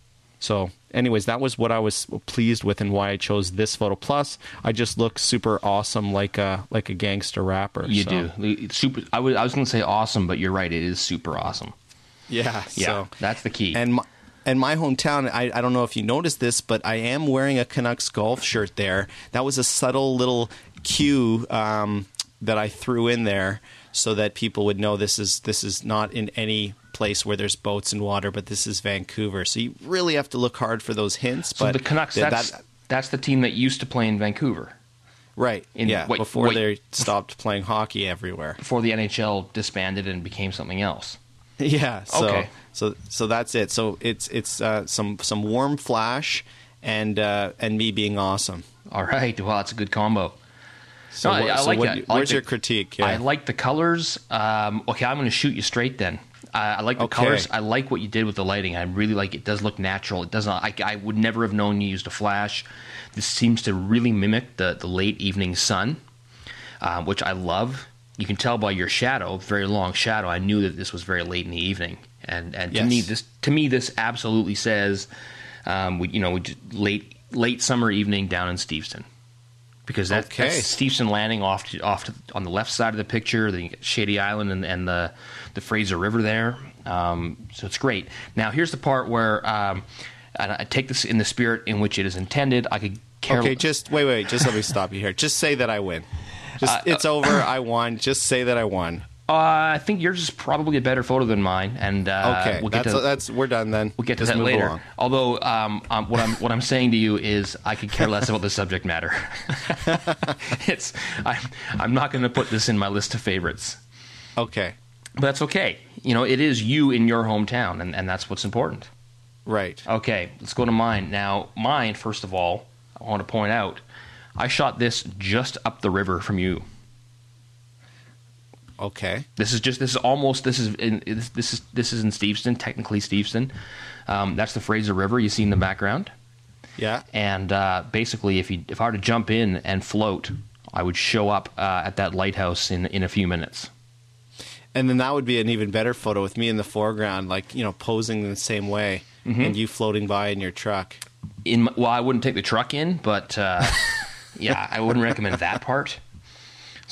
So, anyways, that was what I was pleased with, and why I chose this photo. Plus, I just look super awesome, like a like a gangster rapper.
You
so.
do. It's super. I was I was going to say awesome, but you're right. It is super awesome.
Yeah.
Yeah.
So,
that's the key.
And. My, And my hometown, I, I don't know if you noticed this, but I am wearing a Canucks golf shirt there. That was a subtle little cue um, that I threw in there so that people would know this is this is not in any place where there's boats and water, but this is Vancouver. So you really have to look hard for those hints.
So
but
the Canucks,
th-
that's,
that,
that's the team that used to play in Vancouver.
Right,
in,
yeah,
what,
before
what,
they stopped playing hockey everywhere.
Before the N H L disbanded and became something else.
Yeah, so
okay.
so so that's it. So it's it's uh, some some warm flash and uh, and me being awesome.
All right, well, that's a good combo.
So,
no,
what,
I, I
so
like
what,
it. I
where's
like
your
the,
critique? Yeah.
I like the colors. Um, okay, I'm going to shoot you straight then. Uh, I like the
okay.
colors. I like what you did with the lighting. I really like it. It does look natural. It does not. I, I would never have known you used a flash. This seems to really mimic the the late evening sun, uh, which I love. You can tell by your shadow, very long shadow. I knew that this was very late in the evening. And and to
yes.
me this to me this absolutely says, um, we you know we just late late summer evening down in Steveston, because that,
okay.
that's Steveston Landing off to, off to, on the left side of the picture. Then you get Shady Island and, and the the Fraser River there. Um, so it's great. Now here's the part where um, and I take this in the spirit in which it is intended. I could care.
Okay, just wait, wait. Just let me stop you here. Just say that I win. Just uh, it's uh, over. I won. Just say that I won.
Uh, I think yours is probably a better photo than mine, and uh,
okay,
we'll get
that's,
to,
that's we're done then.
We'll get to
Just
that
move
later.
Along.
Although, um, um, what I'm what I'm saying to you is, I could care less about the subject matter. it's I'm I'm not going to put this in my list of favorites.
Okay,
but that's okay. You know, it is you in your hometown, and, and that's what's important.
Right.
Okay, let's go to mine now. Mine, first of all, I want to point out, I shot this just up the river from you.
Okay.
This is just this is almost this is in this is this is in Steveston, technically Steveston. Um, that's the Fraser River you see in the background.
Yeah.
And uh, basically, if you if I were to jump in and float, I would show up uh, at that lighthouse in in a few minutes.
And then that would be an even better photo with me in the foreground, like you know, posing in the same way, mm-hmm. and you floating by in your truck.
In my, well, I wouldn't take the truck in, but uh, yeah, I wouldn't recommend that part.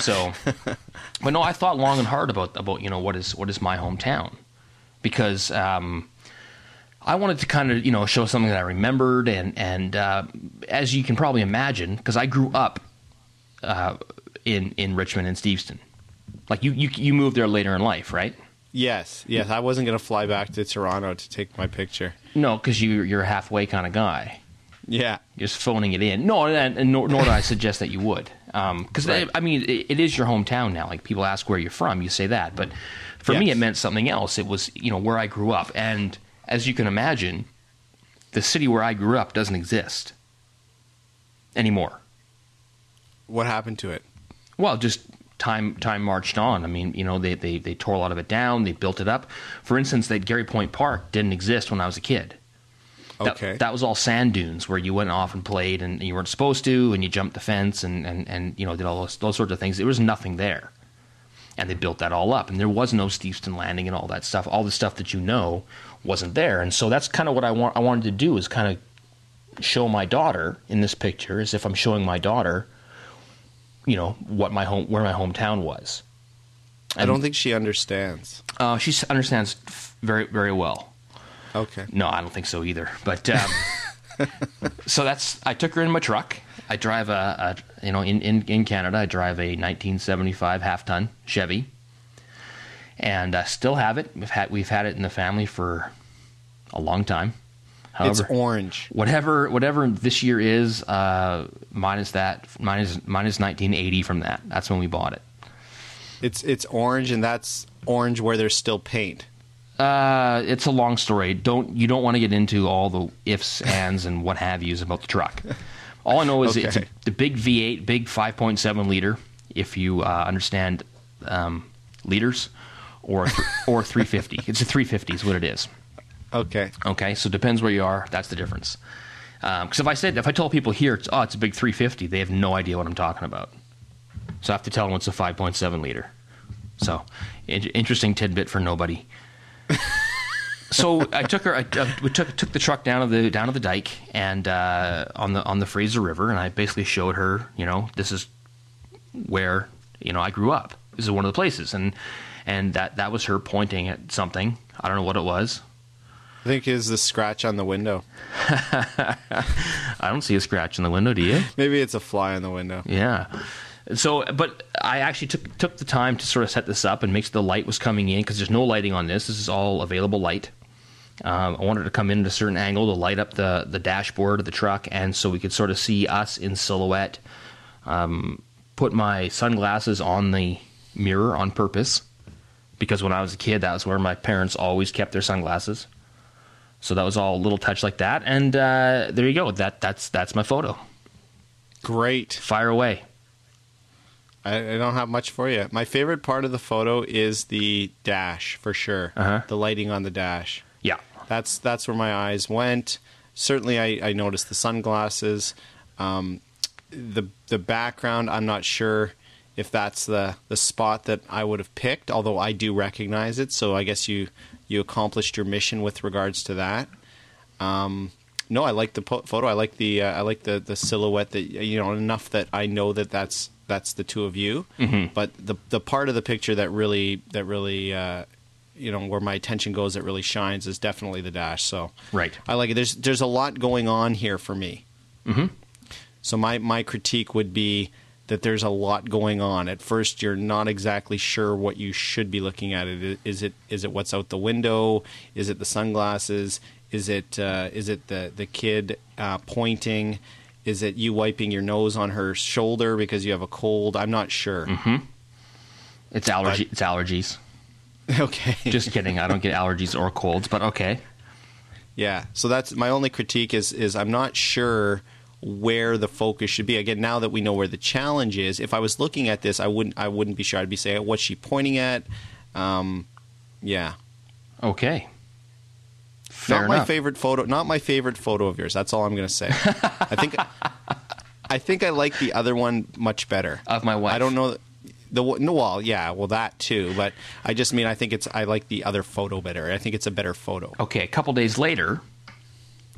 So, but no, I thought long and hard about about you know what is what is my hometown, because um, I wanted to kind of you know show something that I remembered, and and uh, as you can probably imagine, because I grew up uh, in in Richmond and Steveston, like you you you moved there later in life, right?
Yes, yes. I wasn't going to fly back to Toronto to take my picture.
No, because you you're a halfway kind of guy.
Yeah.
You're just phoning it in. No, and, and nor, nor do I suggest that you would. Because, um, right. I, I mean, it, it is your hometown now. Like, people ask where you're from, you say that. But for yes. me, it meant something else. It was, you know, where I grew up. And as you can imagine, the city where I grew up doesn't exist anymore.
What happened to it?
Well, just time time marched on. I mean, you know, they, they, they tore a lot of it down. They built it up. For instance, that Gary Point Park didn't exist when I was a kid.
Okay.
That, that was all sand dunes where you went off and played and you weren't supposed to, and you jumped the fence and, and, and you know did all those, those sorts of things. There was nothing there, and they built that all up, and there was no Steveston Landing and all that stuff. All the stuff that you know wasn't there, and so that's kind of what I want. I wanted to do is kind of show my daughter in this picture, as if I'm showing my daughter, you know, what my home, where my hometown was. And,
I don't think she understands.
Uh, she understands very very well.
Okay.
No, I don't think so either. But um, so that's. I took her in my truck. I drive a, a you know, in, in, in Canada, I drive a nineteen seventy-five half ton Chevy, and I still have it. We've had we've had it in the family for a long time. However,
it's orange.
Whatever whatever this year is, uh, minus that, minus minus nineteen eighty from that. That's when we bought it.
It's it's orange, and that's orange where there's still paint.
Uh, it's a long story. Don't you don't want to get into all the ifs, ands, and what have yous about the truck. All I know is
okay.
it's a, the big V eight, big five point seven liter. If you uh, understand um, liters, or th- or three fifty. It's a three fifty is what it is.
Okay.
Okay. So it depends where you are. That's the difference. Because um, if I said if I told people here, it's, oh, it's a big three fifty, they have no idea what I'm talking about. So I have to tell them it's a five point seven liter. So in- interesting tidbit for nobody. So I took her. I, I, we took took the truck down to the down to the dike and uh, on the on the Fraser River, and I basically showed her, you know, this is where you know I grew up. This is one of the places, and and that that was her pointing at something. I don't know what it was.
I think it's the scratch on the window.
I don't see a scratch in the window. Do you?
Maybe it's a fly in the window.
Yeah. So, but I actually took took the time to sort of set this up and make sure the light was coming in, because there's no lighting on this. This is all available light. Um, I wanted to come in at a certain angle to light up the, the dashboard of the truck, and so we could sort of see us in silhouette. Um, put my sunglasses on the mirror on purpose, because when I was a kid, that was where my parents always kept their sunglasses. So that was all a little touch like that, and uh, there you go. That that's that's my photo.
Great.
Fire away.
I, I don't have much for you. My favorite part of the photo is the dash, for sure.
Uh-huh.
The lighting on the dash.
Yeah.
That's that's where my eyes went. Certainly, I, I noticed the sunglasses. Um, the the background, I'm not sure if that's the, the spot that I would have picked, although I do recognize it. So I guess you, you accomplished your mission with regards to that. Um, no, I like the po- photo. I like the uh, I like the, the silhouette that, you know, enough that I know that that's that's the two of you.
Mm-hmm.
But the the part of the picture that really that really uh, you know, where my attention goes, that really shines, is definitely the dash. So
right,
I like it. There's there's a lot going on here for me.
Mm-hmm.
So my my critique would be that there's a lot going on. At first, you're not exactly sure what you should be looking at. It is it is it what's out the window? Is it the sunglasses? Is it uh, is it the the kid uh, pointing? Is it you wiping your nose on her shoulder because you have a cold? I'm not sure.
Mm-hmm. It's allergy.
But,
it's allergies.
Okay.
Just kidding. I don't get allergies or colds, but okay.
Yeah. So that's my only critique is is I'm not sure where the focus should be. Again, now that we know where the challenge is, if I was looking at this, I wouldn't I wouldn't be sure. I'd be saying, what's she pointing at? Um, yeah.
Okay. Fair
not
enough.
my favorite photo. Not my favorite photo of yours. That's all I'm going to say. I think I think I like the other one much better.
Of my wife.
I don't know. The no, well, yeah, well that too. But I just mean I think it's I like the other photo better. I think it's a better photo.
Okay. A couple days later,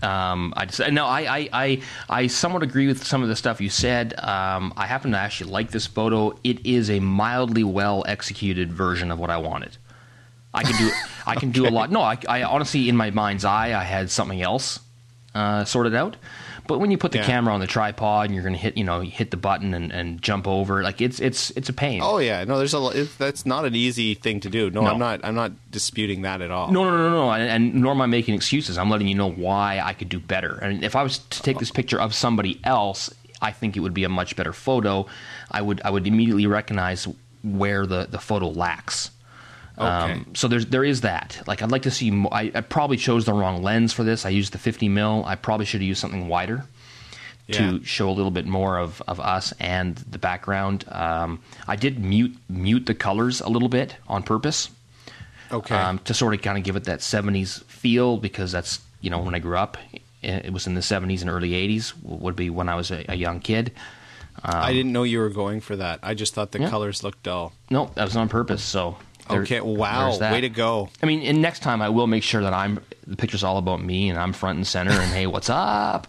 Um, I just, no, I, I, I, I somewhat agree with some of the stuff you said. Um, I happen to actually like this photo. It is a mildly well executed version of what I wanted. I can do, I can okay. do a lot. No, I, I honestly, in my mind's eye, I had something else uh, sorted out. But when you put the yeah. camera on the tripod and you're going to hit, you know, hit the button and, and jump over, like it's it's it's a pain.
Oh yeah, no, there's a it, that's not an easy thing to do. No, no, I'm not I'm not disputing that at all.
No, no, no, no, and, and nor am I making excuses. I'm letting you know why I could do better. And if I was to take this picture of somebody else, I think it would be a much better photo. I would I would immediately recognize where the, the photo lacks.
Okay.
Um, so there's there is that. Like I'd like to see. Mo- I, I probably chose the wrong lens for this. I used the fifty mil. I probably should have used something wider yeah. to show a little bit more of, of us and the background. Um, I did mute mute the colors a little bit on purpose.
Okay.
Um, to sort of kind of give it that seventies feel, because that's, you know, when I grew up, it was in the seventies and early eighties. Would be when I was a, a young kid. Um,
I didn't know you were going for that. I just thought the yeah. colors looked dull.
No, that was on purpose. So. There,
okay, wow, way to go.
I mean, and next time I will make sure that I'm the picture's all about me and I'm front and center and hey, what's up?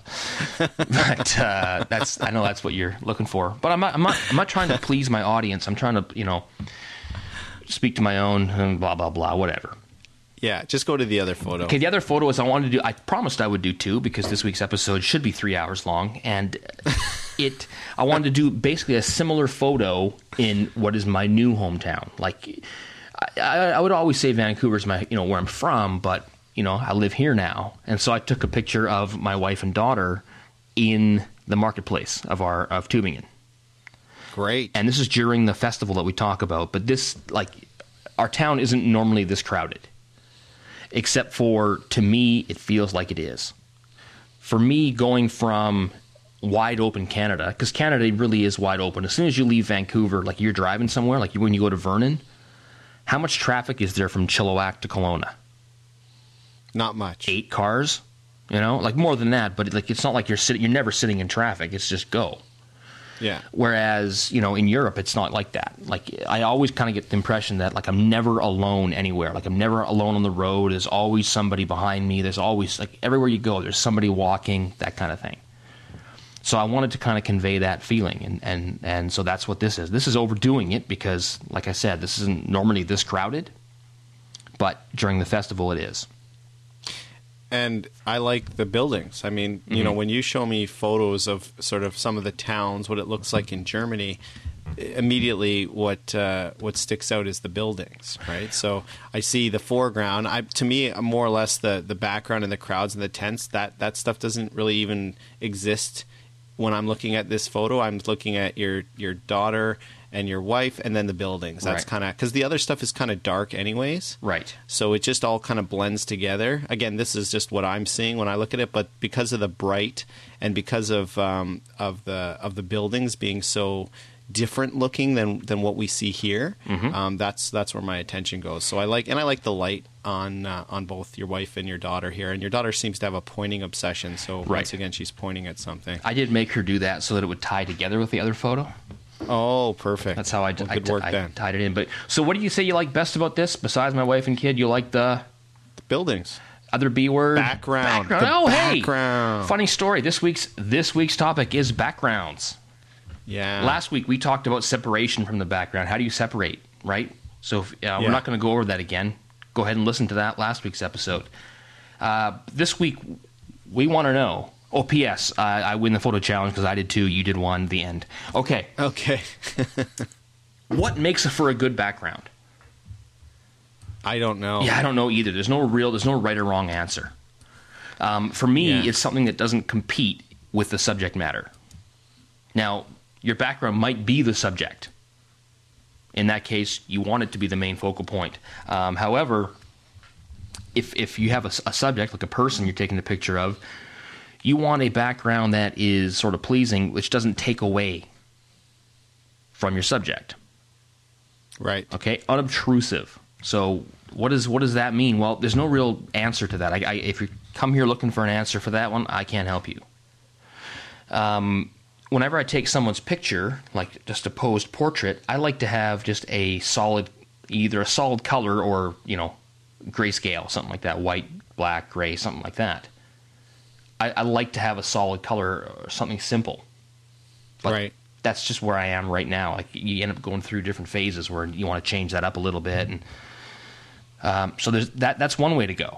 But uh, that's I know that's what you're looking for. But I'm not, I'm not I'm not trying to please my audience. I'm trying to, you know, speak to my own and blah blah blah, whatever.
Yeah, just go to the other photo.
Okay, the other photo is I wanted to do. I promised I would do two because this week's episode should be three hours long, and it. I wanted to do basically a similar photo in what is my new hometown, like. I, I would always say Vancouver's my, you know, where I'm from, but, you know, I live here now. And so I took a picture of my wife and daughter in the marketplace of our, of Tübingen.
Great.
And this is during the festival that we talk about, but this, like, our town isn't normally this crowded. Except for, to me, it feels like it is. For me, going from wide open Canada, because Canada really is wide open. As soon as you leave Vancouver, like you're driving somewhere, like when you go to Vernon, how much traffic is there from Chilliwack to Kelowna?
Not much.
Eight cars, you know, like more than that. But like, it's not like you're sitting. You're never sitting in traffic. It's just go.
Yeah.
Whereas, you know, in Europe, it's not like that. Like I always kind of get the impression that like I'm never alone anywhere. Like I'm never alone on the road. There's always somebody behind me. There's always like everywhere you go, there's somebody walking. That kind of thing. So I wanted to kind of convey that feeling, and, and, and so that's what this is. This is overdoing it because, like I said, this isn't normally this crowded, but during the festival it is.
And I like the buildings. I mean, you mm-hmm. know, when you show me photos of sort of some of the towns, what it looks like in Germany, immediately what uh, what sticks out is the buildings, right? So I see the foreground. I, to me, more or less the, the background and the crowds and the tents, that, that stuff doesn't really even exist. When I'm looking at this photo, I'm looking at your, your daughter and your wife and then the buildings. That's right. kind of – because the other stuff is kind of dark anyways.
Right.
So it just all kind of blends together. Again, this is just what I'm seeing when I look at it, but because of the bright and because of um, of the of the buildings being so – different looking than than what we see here. Mm-hmm. Um, that's that's where my attention goes. So I like and I like the light on uh, on both your wife and your daughter here. And your daughter seems to have a pointing obsession. So right. once again, she's pointing at something.
I did make her do that so that it would tie together with the other photo.
Oh, perfect.
That's how I,
well,
I,
good work
I,
then.
I tied it in. But so, what do you say you like best about this? Besides my wife and kid, you like the,
the buildings.
Other B word
background.
background.
The
oh,
background.
Hey, funny story. This week's this week's topic is backgrounds.
Yeah.
Last week we talked about separation from the background. How do you separate, right? So if, uh, yeah. we're not going to go over that again. Go ahead and listen to that last week's episode. Uh, this week we want to know. Oh, P S. Uh, I win the photo challenge because I did two. You did one. The end. Okay.
Okay.
What makes it for a good background?
I don't know.
Yeah, I don't know either. There's no real. There's no right or wrong answer. Um, for me, yeah. it's something that doesn't compete with the subject matter. Now, your background might be the subject. In that case, you want it to be the main focal point. Um, however, if if you have a, a subject, like a person you're taking a picture of, you want a background that is sort of pleasing, which doesn't take away from your subject.
Right.
Okay? Unobtrusive. So what is what does that mean? Well, there's no real answer to that. I, I, if you come here looking for an answer for that one, I can't help you. Um... Whenever I take someone's picture, like just a posed portrait, I like to have just a solid, either a solid color or, you know, grayscale, something like that, white, black, gray, something like that. I, I like to have a solid color or something simple. But
right.
That's just where I am right now. Like you end up going through different phases where you want to change that up a little bit, and um, so there's that. That's one way to go.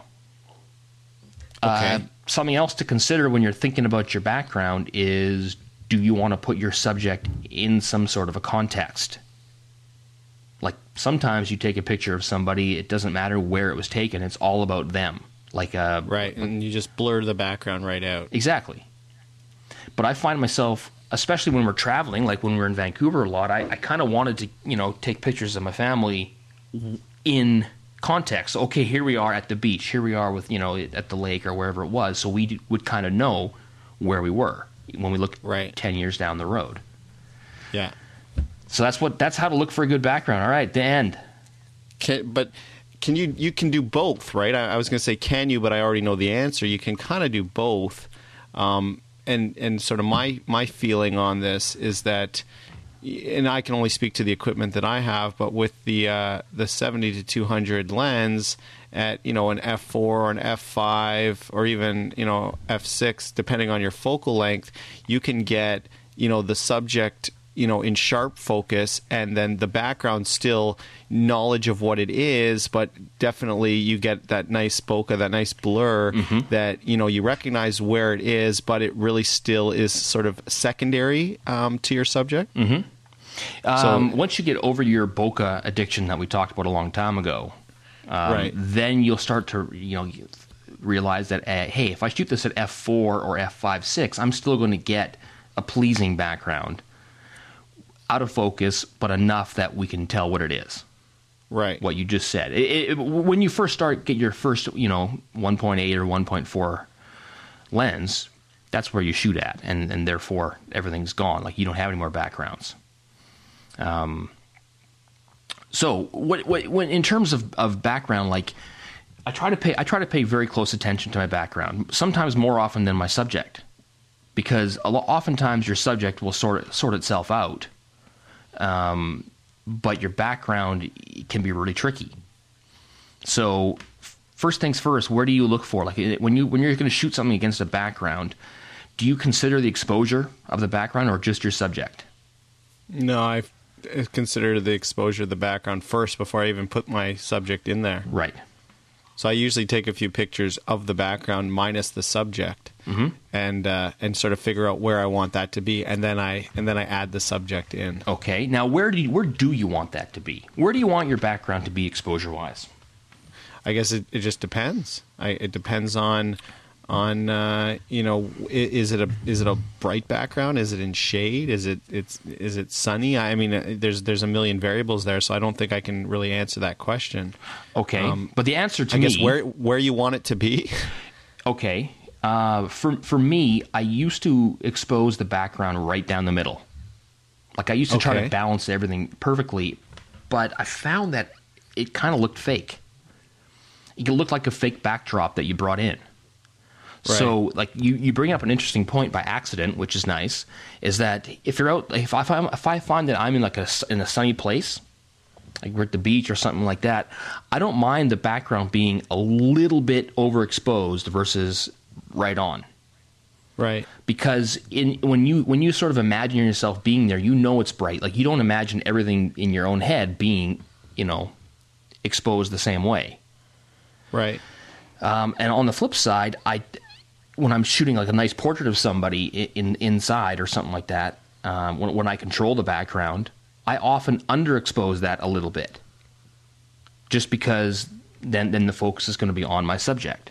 Okay.
Uh, something else to consider when you're thinking about your background is: do you want to put your subject in some sort of a context? Like sometimes you take a picture of somebody, it doesn't matter where it was taken; it's all about them. Like a
right, and you just blur the background right out.
Exactly. But I find myself, especially when we're traveling, like when we were in Vancouver a lot, I, I kind of wanted to, you know, take pictures of my family in context. Okay, here we are at the beach. Here we are with, you know, at the lake or wherever it was. So we would kind of know where we were when we look
right.
ten years down the road.
Yeah.
So that's what that's how to look for a good background. All right, the end.
Can, but can you you can do both, right? I, I was going to say can you, but I already know the answer. You can kind of do both. Um, and and sort of my my feeling on this is that, and I can only speak to the equipment that I have, but with the uh, the seventy to two hundred lens at, you know, an f four or an f five or even, you know, f six, depending on your focal length, you can get, you know, the subject, you know, in sharp focus, and then the background still knowledge of what it is, but definitely you get that nice bokeh, that nice blur mm-hmm. that, you know, you recognize where it is, but it really still is sort of secondary um, to your subject.
Mm-hmm. Um, so, once you get over your bokeh addiction that we talked about a long time ago, um,
right.
then you'll start to, you know, realize that, uh, hey, if I shoot this at f four or f five, six, I'm still going to get a pleasing background, out of focus, but enough that we can tell what it is.
Right.
What you just said. It, it, when you first start, get your first, you know, one point eight or one point four lens, that's where you shoot at, and, and therefore everything's gone. Like you don't have any more backgrounds. Um. So, what, what, when in terms of, of background, like I try to pay, I try to pay very close attention to my background. Sometimes more often than my subject, because a lot, oftentimes your subject will sort sort itself out. Um, but your background can be really tricky. So, f- first things first, where do you look for? Like when you when you're going to shoot something against a background, do you consider the exposure of the background or just your subject?
No, I consider the exposure of the background first before I even put my subject in there.
Right.
So I usually take a few pictures of the background minus the subject,
mm-hmm.
and uh, and sort of figure out where I want that to be, and then I and then I add the subject in.
Okay. Now, where do you, where do you want that to be? Where do you want your background to be exposure wise?
I guess it, it just depends. I, it depends on on uh, you know, is it a is it a bright background? Is it in shade? Is it it's is it sunny? I mean, there's there's a million variables there, so I don't think I can really answer that question.
Okay, um, but the answer to
I
me,
guess where where you want it to be.
Okay, uh, for for me, I used to expose the background right down the middle. Like I used to
okay.
try to balance everything perfectly, but I found that it kind of looked fake. It looked like a fake backdrop that you brought in. Right. So, like, you, you bring up an interesting point by accident, which is nice, is that if you're out, if I find, if I find that I'm in, like, a, in a sunny place, like we're at the beach or something like that, I don't mind the background being a little bit overexposed versus right on.
Right.
Because in when you when you sort of imagine yourself being there, you know it's bright. Like, you don't imagine everything in your own head being, you know, exposed the same way.
Right.
Um, and on the flip side, I... when I'm shooting like a nice portrait of somebody in, in inside or something like that, um, when, when I control the background, I often underexpose that a little bit, just because then then the focus is going to be on my subject.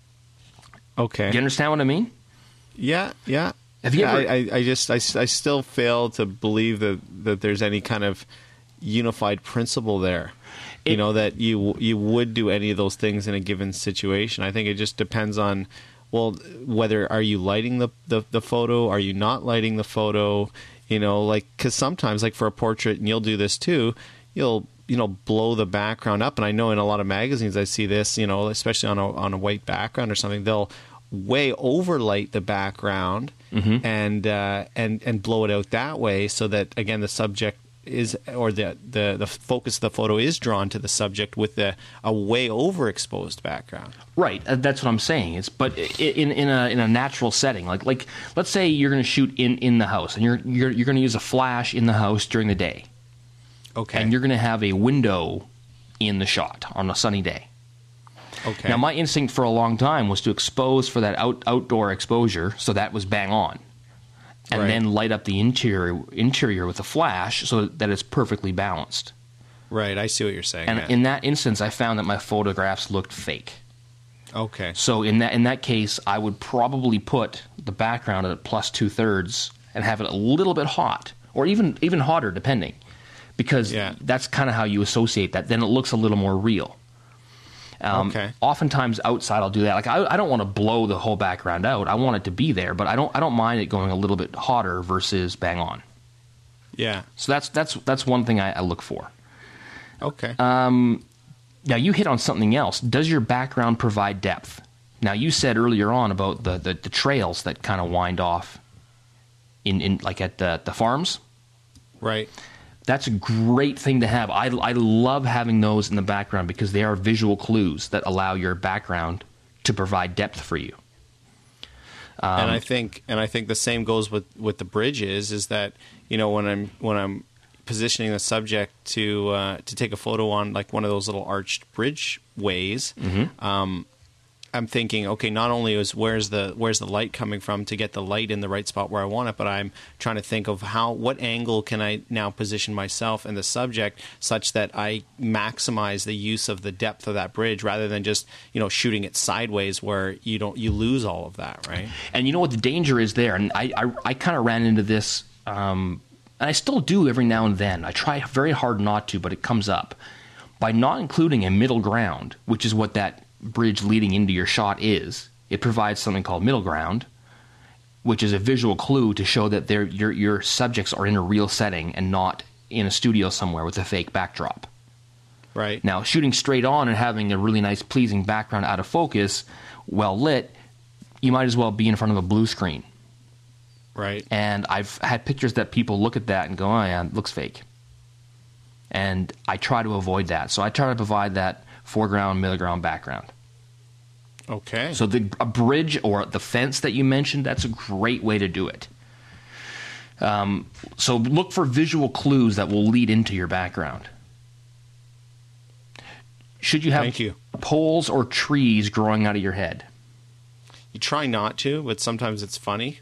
Okay.
Do you understand what I mean?
Yeah, yeah.
Have you
yeah,
ever?
I, I, I just I, I still fail to believe that that there's any kind of unified principle there. It, you know, that you you would do any of those things in a given situation. I think it just depends on. Well, whether are you lighting the, the, the photo? Are you not lighting the photo? You know, like, because sometimes, like for a portrait, and you'll do this too, you'll, you know, blow the background up. And I know in a lot of magazines I see this, you know, especially on a, on a white background or something, they'll way overlight the background mm-hmm. and, uh, and, and blow it out that way so that, again, the subject is, or the, the the focus of the photo is drawn to the subject with the a way overexposed background.
Right, uh, that's what I'm saying. It's but i- in in a in a natural setting, like like let's say you're going to shoot in, in the house, and you're you're you're going to use a flash in the house during the day,
Okay.
and you're going to have a window in the shot on a sunny day.
okay.
Now, my instinct for a long time was to expose for that out, outdoor exposure, so that was bang on, and
Right.
then light up the interior interior with a flash so that it's perfectly balanced.
Right. I see what you're saying.
And
yeah.
in that instance, I found that my photographs looked fake.
okay.
So in that in that case, I would probably put the background at plus two thirds and have it a little bit hot, or even even hotter, depending, because
Yeah.
that's kind of how you associate that. Then it looks a little more real. Um,
Okay.
Oftentimes outside, I'll do that. Like I, I don't want to blow the whole background out. I want it to be there, but I don't I don't mind it going a little bit hotter versus bang on.
Yeah.
So that's that's that's one thing I, I look for.
Okay.
Now, you hit on something else. Does your background provide depth? Now, you said earlier on about the, the, the trails that kind of wind off in, in like at the, the farms.
right.
That's a great thing to have. I, I love having those in the background because they are visual clues that allow your background to provide depth for you. Um,
and I think and I think the same goes with, with the bridges. Is that, you know, when I'm when I'm positioning the subject to uh, to take a photo on like one of those little arched bridge ways,
Mm-hmm.
um, I'm thinking, okay, not only is where's the where's the light coming from to get the light in the right spot where I want it, but I'm trying to think of how what angle can I now position myself and the subject such that I maximize the use of the depth of that bridge rather than just, you know, shooting it sideways where you don't you lose all of that, right?
And you know what the danger is there? And I, I, I kind of ran into this, um, and I still do every now and then. I try very hard not to, but it comes up. By not including a middle ground, which is what that bridge leading into your shot is, it provides something called middle ground, which is a visual clue to show that they're, your, your subjects are in a real setting and not in a studio somewhere with a fake backdrop.
Right.
Now, shooting straight on and having a really nice, pleasing background out of focus, well lit, you might as well be in front of a blue screen.
Right.
And I've had pictures that people look at that and go, oh, yeah, it looks fake. And I try to avoid that. So I try to provide that foreground, middle ground, background.
Okay.
So the a bridge or the fence that you mentioned, that's a great way to do it. Um, so look for visual clues that will lead into your background. Should you have
Thank you.
poles or trees growing out of your head?
You try not to, but sometimes it's funny.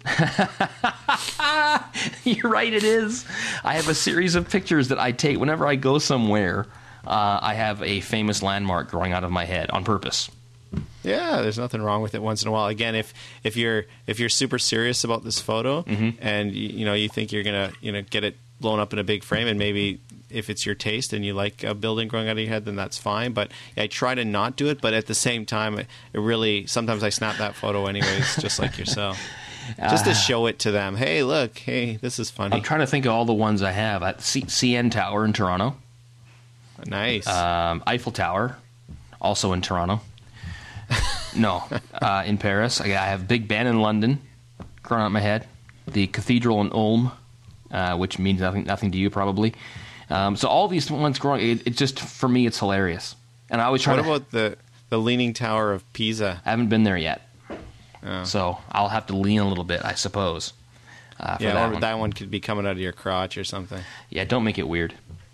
You're right, it is. I have a series of pictures that I take whenever I go somewhere. Uh, I have a famous landmark growing out of my head on purpose.
Yeah, there's nothing wrong with it once in a while. Again, if if you're if you're super serious about this photo
Mm-hmm.
and you, you know you think you're gonna you know get it blown up in a big frame, and maybe if it's your taste and you like a building growing out of your head, then that's fine. But I try to not do it. But at the same time, it, it really sometimes I snap that photo anyways, just like yourself, just to show it to them. Hey, look, hey, this is funny.
I'm trying to think of all the ones I have. At C- CN Tower in Toronto.
Nice.
Um, Eiffel Tower, also in Toronto. No, uh, in Paris. I I have Big Ben in London, growing out my head. The Cathedral in Ulm, uh, which means nothing nothing to you probably. Um, so all these ones growing, it, it just for me it's hilarious. And I always try
what
to.
about the the Leaning Tower of Pisa?
I haven't been there yet,
Oh.
so I'll have to lean a little bit, I suppose. Uh, for
Yeah,
that
or
one.
that one could be coming out of your crotch or something.
Yeah, don't make it weird.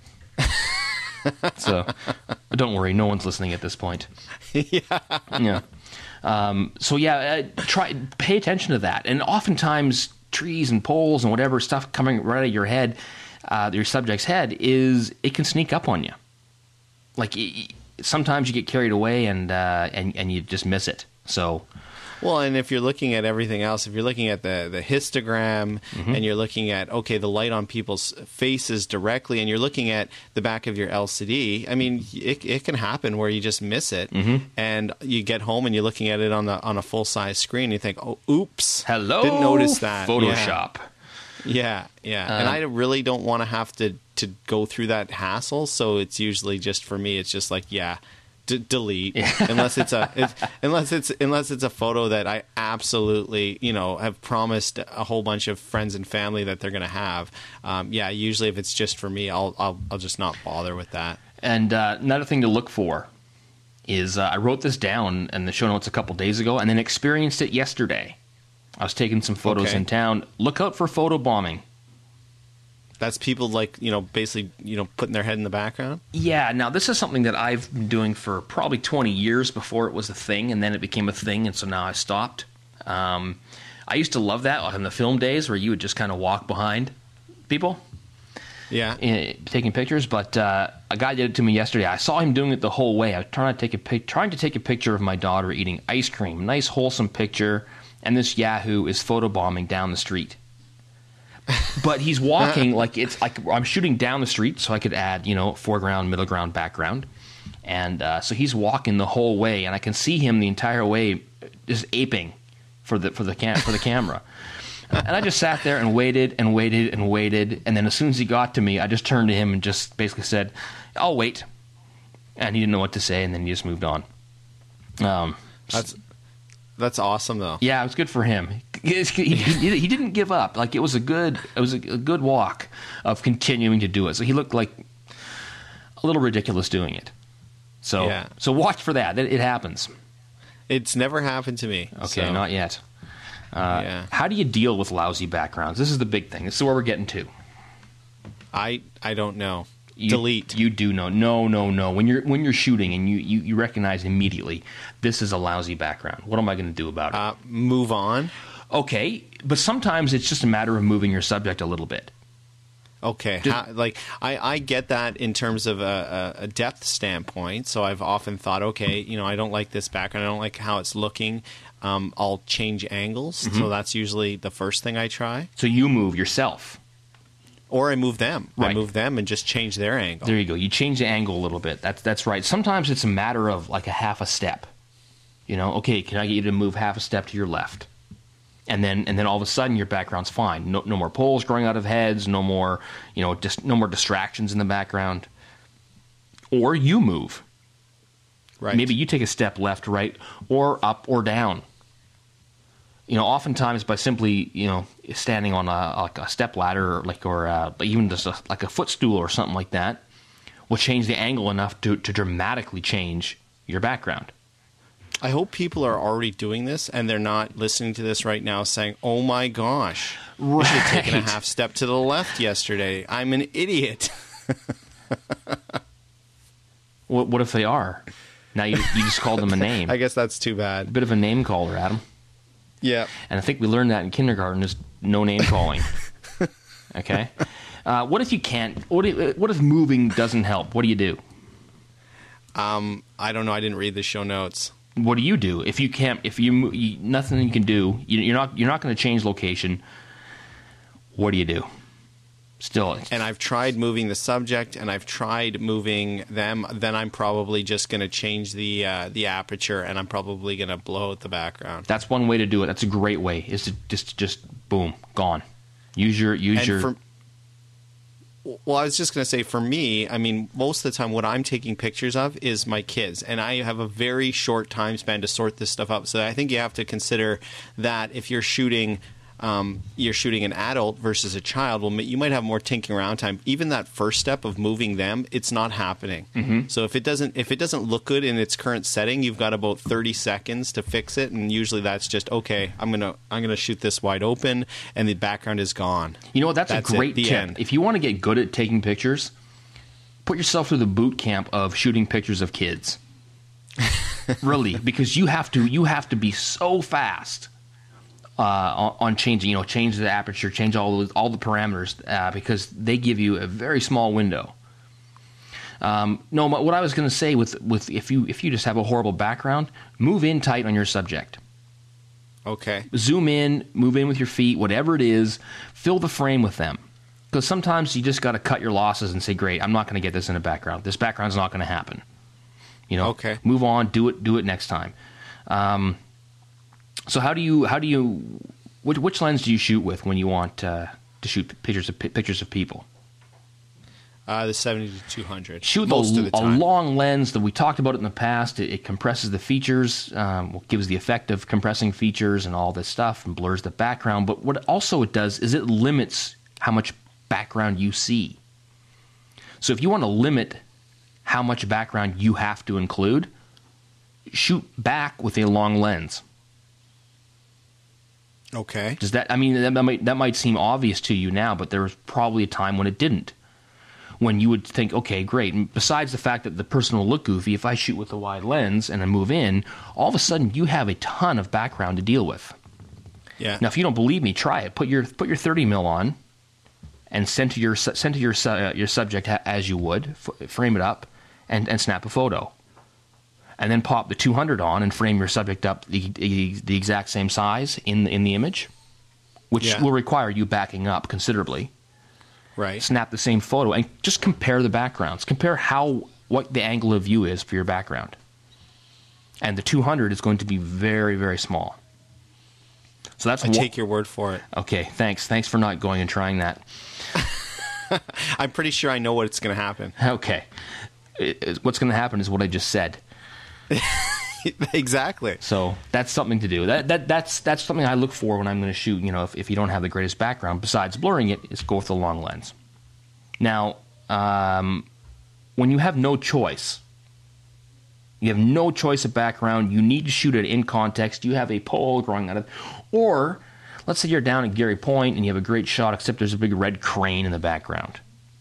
So, don't worry, no one's listening at this point.
Yeah.
Yeah. Um, so yeah, uh, try pay attention to that. And oftentimes, trees and poles and whatever stuff coming right out of your head, uh, your subject's head, is it can sneak up on you. Like y- y- sometimes you get carried away and uh, and and you just miss it. So.
Well, and if you're looking at everything else, if you're looking at the, the histogram
Mm-hmm.
and you're looking at, okay, the light on people's faces directly, and you're looking at the back of your L C D, I mean, it, it can happen where you just miss it.
Mm-hmm.
And you get home and you're looking at it on the on a full-size screen, and you think, oh, oops.
Hello,
Didn't notice that.
Photoshop.
Yeah, yeah.
Um,
and I really don't want to have to, to go through that hassle, so it's usually just, for me, it's just like, yeah, D- delete unless it's a it's, unless it's unless it's a photo that I absolutely you know have promised a whole bunch of friends and family that they're going to have. Um, yeah, usually if it's just for me, I'll I'll, I'll just not bother with that.
And uh, another thing to look for is uh, I wrote this down in the show notes a couple days ago, and then experienced it yesterday. I was taking some photos
Okay.
in town. Look out for photo bombing.
That's people like you know basically you know putting their head in the background.
Yeah, now this is something that I've been doing for probably twenty years before it was a thing, and then it became a thing, and so now I stopped. Um, I used to love that like in the film days where you would just kind of walk behind people
Yeah.
eh, taking pictures, but uh, a guy did it to me yesterday. I saw him doing it the whole way. I was trying to take a pic- trying to take a picture of my daughter eating ice cream, nice wholesome picture, and this Yahoo is photobombing down the street. But he's walking like it's like I'm shooting down the street, so I could add, you know, foreground, middle ground, background, and uh, so he's walking the whole way, and I can see him the entire way, just aping for the for the cam- for the camera. And I just sat there and waited and waited and waited, and then as soon as he got to me, I just turned to him and just basically said, "I'll wait," and he didn't know what to say, and then he just moved on. Um,
That's that's awesome though.
yeah, it was good for him. He, he, he, he didn't give up. Like it was a good, it was a, a good walk of continuing to do it. So he looked like a little ridiculous doing it. So,
Yeah.
so watch for that. It, it happens.
It's never happened to me.
Okay,
so,
not yet. Uh,
yeah.
How do you deal with lousy backgrounds? This is the big thing. This is where we're getting to.
I I don't know.
You,
Delete.
You do know. No, no, no. When you're when you're shooting and you, you, you recognize immediately this is a lousy background. What am I going to do about it?
Uh, move on.
Okay, but sometimes it's just a matter of moving your subject a little bit.
Okay,
Just-
how, like I, I get that in terms of a, a, a depth standpoint. So I've often thought, okay, you know, I don't like this background. I don't like how it's looking. Um, I'll change angles.
Mm-hmm.
So that's usually the first thing I try.
So you move yourself.
Or I move them. I
Right.
move them and just change their angle.
There you go. You change the angle a little bit. That's that's right. Sometimes it's a matter of like a half a step. You know, okay, can I get you to move half a step to your left? And then and then all of a sudden your background's fine. No, no more poles growing out of heads. No more, you know, just no more distractions in the background. Or you move.
Right.
Maybe you take a step left, right, or up or down. You know, oftentimes by simply, you know, standing on a like a step ladder or like or uh, even just a, like a footstool or something like that, will change the angle enough to, to dramatically change your background.
I hope people are already doing this and they're not listening to this right now saying, oh my gosh, I should have taken a
Right.
half step to the left yesterday. I'm an idiot.
What, what if they are? Now you, you just called them a name.
I guess that's too
A
bad.
bit of a name caller, Adam.
Yeah.
And I think we learned that in kindergarten is no name calling. Okay? Uh, what if you can't? What if, what if moving doesn't help? What do you do?
Um, I don't know. I didn't read the show notes.
What do you do if you can't? If you, mo- you nothing you can do. You, you're not you're not going to change location. What do you do? Still,
And I've tried moving the subject, and I've tried moving them. Then I'm probably just going to change the uh, the aperture, and I'm probably going to blow out the background.
that's one way to do it. That's a great way. Is to just just boom, gone. Use your use
And
your.
for, well, I was just going to say, for me, I mean, most of the time, what I'm taking pictures of is my kids, and I have a very short time span to sort this stuff up. So I think you have to consider that if you're shooting. Um, you're shooting an adult versus a child, well, you might have more tinkering around time. Even that first step of moving them, it's not happening. Mm-hmm. So if it doesn't if it doesn't look good in its current setting, you've got about thirty seconds to fix it, and usually that's just okay. I'm gonna I'm gonna shoot this wide open, and the background is gone.
You know what? That's,
That's
a
it,
great
the
tip.
end.
If you want to get good at taking pictures, put yourself through the boot camp of shooting pictures of kids. Really, because you have to you have to be so fast uh, on, on changing. You know, change the aperture, change all those, all the parameters uh, because they give you a very small window. Um, no, what I was going to say with with if you if you just have a horrible background, move in tight on your subject.
Okay.
Zoom in, move in with your feet, whatever it is, fill the frame with them. Because sometimes you just got to cut your losses and say, great, I'm not going to get this in the background. This background's not going to happen. You know,
Okay.
move on, do it, do it next time. Um, so how do you, how do you, which, which lens do you shoot with when you want uh, to shoot pictures of pictures of people?
Uh, the seventy to two hundred.
Shoot
most
the,
of the
a
time.
long lens that we talked about it in the past. It, it compresses the features, um, well, gives the effect of compressing features and all this stuff, and blurs the background. But what also it does is it limits how much background you see. So if you want to limit how much background you have to include, shoot back with a long lens.
Okay.
Does that? I mean, that might that might seem obvious to you now, but there was probably a time when it didn't. When you would think, okay, great. And besides the fact that the person will look goofy, if I shoot with a wide lens and I move in, all of a sudden you have a ton of background to deal with.
Yeah.
Now, if you don't believe me, try it. Put your put your thirty mil on, and center your center your uh, your subject as you would. F- frame it up, and and snap a photo. And then pop the two hundred on and frame your subject up the the, the exact same size in in the image, which
Yeah.
will require you backing up considerably.
Right.
Snap the same photo and just compare the backgrounds. Compare how what the angle of view is for your background. And the two hundred is going to be very, very small. So that's
I
one-
take your word for it.
Okay, thanks. Thanks for not going and trying that.
I'm pretty sure I know what's going to happen.
Okay. It- it- what's going to happen is what I just said.
Exactly.
So that's something to do. That that that's that's something I look for when I'm going to shoot. You know, if, if you don't have the greatest background, besides blurring it, is go with the long lens. Now, um, when you have no choice, you have no choice of background. You need to shoot it in context. You have a pole growing out of, or let's say you're down at Gary Point and you have a great shot, except there's a big red crane in the background.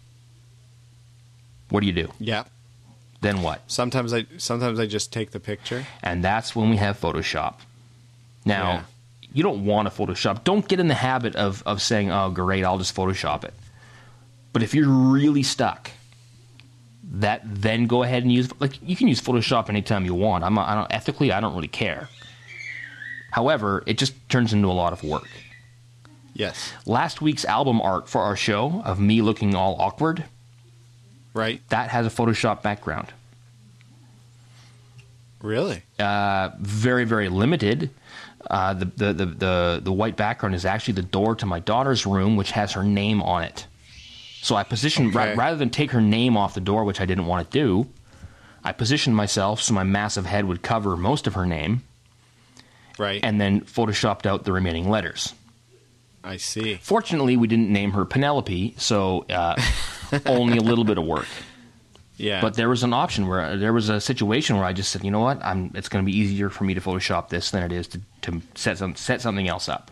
What do you do?
Yeah.
Then what?
Sometimes I sometimes I just take the picture.
And that's when we have Photoshop. Now,
Yeah.
you don't want to Photoshop. Don't get in the habit of, of saying, oh, great, I'll just Photoshop it. But if you're really stuck, that then go ahead and use, like, you can use Photoshop anytime you want. I'm not, I don't, ethically, I don't really care. However, it just turns into a lot of work.
Yes.
Last week's album art for our show of me looking all awkward,
Right.
that has a Photoshop background.
Really?
Uh, very, very limited. Uh, the, the, the, the, the white background is actually the door to my daughter's room, which has her name on it. So I positioned,
Okay.
ra- rather than take her name off the door, which I didn't want to do, I positioned myself so my massive head would cover most of her name,
Right.
and then Photoshopped out the remaining letters.
I see.
Fortunately, we didn't name her Penelope, so uh, only a little bit of work.
Yeah.
But there was an option where there was a situation where I just said, you know what, I'm, it's going to be easier for me to Photoshop this than it is to, to set some, set something else up.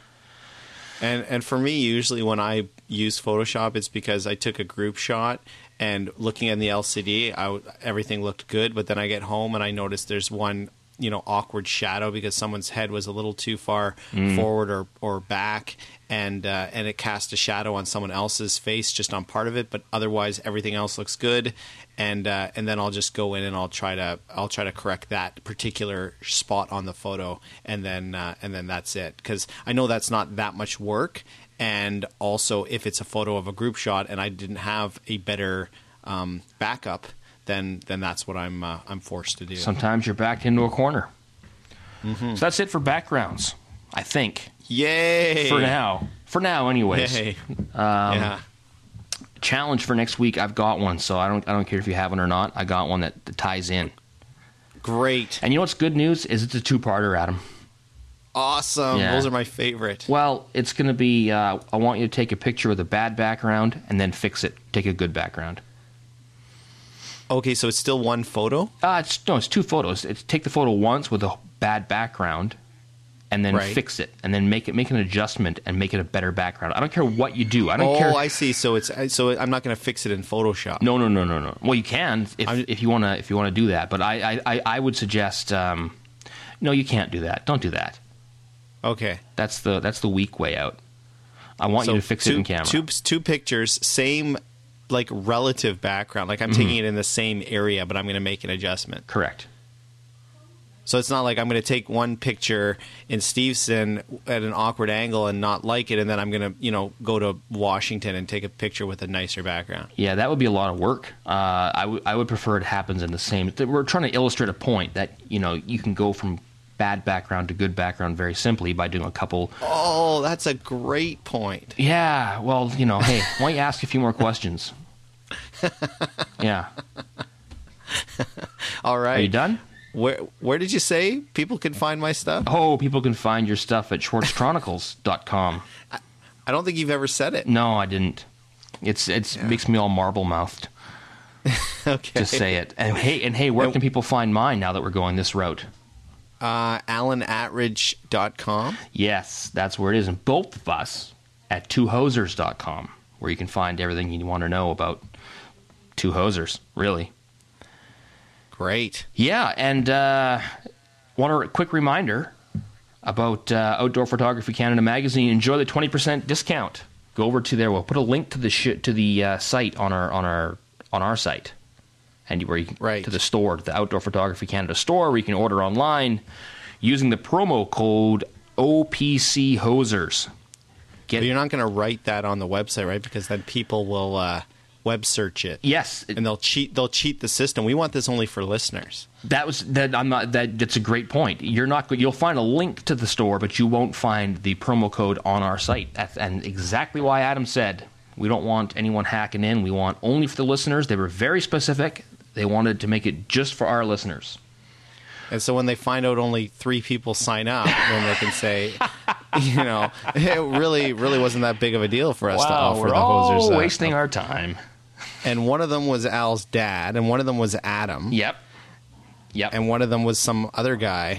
And and for me, usually when I use Photoshop, it's because I took a group shot and looking at the L C D, I w- everything looked good. But then I get home and I notice there's one, you know, awkward shadow because someone's head was a little too far forward or, or back, and uh, and it cast a shadow on someone else's face just on part of it. But otherwise, everything else looks good. And uh, and then I'll just go in and I'll try to I'll try to correct that particular spot on the photo, and then uh, and then that's it, because I know that's not that much work. And also, if it's a photo of a group shot and I didn't have a better um, backup, then then that's what I'm uh, I'm forced to do.
Sometimes you're backed into a corner. So that's it for backgrounds, I think.
Yay!
For now. For now, anyways.
Yay!
Um,
yeah.
Challenge for next week, I've got one, so I don't I don't care if you have one or not. I got one that, that ties in.
Great.
And you know what's good news is it's a two-parter, Adam.
Awesome.
Yeah.
Those are my favorite.
Well, it's going to be, uh, I want you to take a picture with a bad background and then fix it. Take a good background.
Okay, so it's still one photo?
Uh, it's no, it's two photos. It's take the photo once with a bad background, and then
Right.
fix it, and then make it make an adjustment and make it a better background. I don't care what you do. I don't
Oh,
care.
I see. So it's I- so I'm not going to fix it in Photoshop.
No, no, no, no, no. Well, you can if
I'm-
if you wanna if you wanna do that, but I I, I, I would suggest um, no, you can't do that. Don't do that.
Okay.
That's the that's the weak way out. I want
So
you to fix
two,
it in camera.
Two two pictures, same like relative background. Like I'm
Mm-hmm.
taking it in the same area, but I'm going to make an adjustment.
Correct.
So it's not like I'm going to take one picture in Stevenson at an awkward angle and not like it, and then I'm going to, you know, go to Washington and take a picture with a nicer background.
Yeah, that would be a lot of work. Uh, I would I would prefer it happens in the same. We're trying to illustrate a point that you know you can go from bad background to good background very simply by doing a couple.
Oh, that's a great point.
Yeah, well, you know, hey, why don't you ask a few more questions? Yeah.
All right.
Are you done?
Where where did you say people can find my stuff?
Oh, people can find your stuff at schwartz chronicles dot com.
I don't think you've ever said it.
No, I didn't. It's it's
Yeah.
makes me all marble-mouthed
Okay.
to say it. And hey, and hey, where
And-
can people find mine now that we're going this route?
Uh, alan atridge dot com.
Yes, that's where it is. And both of us at two hosers dot com, where you can find everything you want to know about Two Hosers, really.
Great.
Yeah, and uh, want a quick reminder about uh, Outdoor Photography Canada magazine. Enjoy the twenty percent discount. Go over to there. We'll put a link to the sh- to the uh, site on our on our on our site, and where you can,
Right.
to the store, the Outdoor Photography Canada store, where you can order online using the promo code O P C Hosers. Get
But you're not going to write that on the website, right? Because then people will uh, web search it.
yes, it-
And they'll cheat. They'll cheat the system. We want this only for listeners.
That was that. I'm not. That that's a great point. You're not. You'll find a link to the store, but you won't find the promo code on our site. That's, and exactly why Adam said we don't want anyone hacking in. We want only for the listeners. They were very specific. They wanted to make it just for our listeners.
And so when they find out only three people sign up, then they can say, you know, it really, really wasn't that big of a deal for us to offer
we're
the
all
hosers. uh,
wasting our time.
And one of them was Al's dad, and one of them was Adam,
Yep. Yep.
and one of them was some other guy.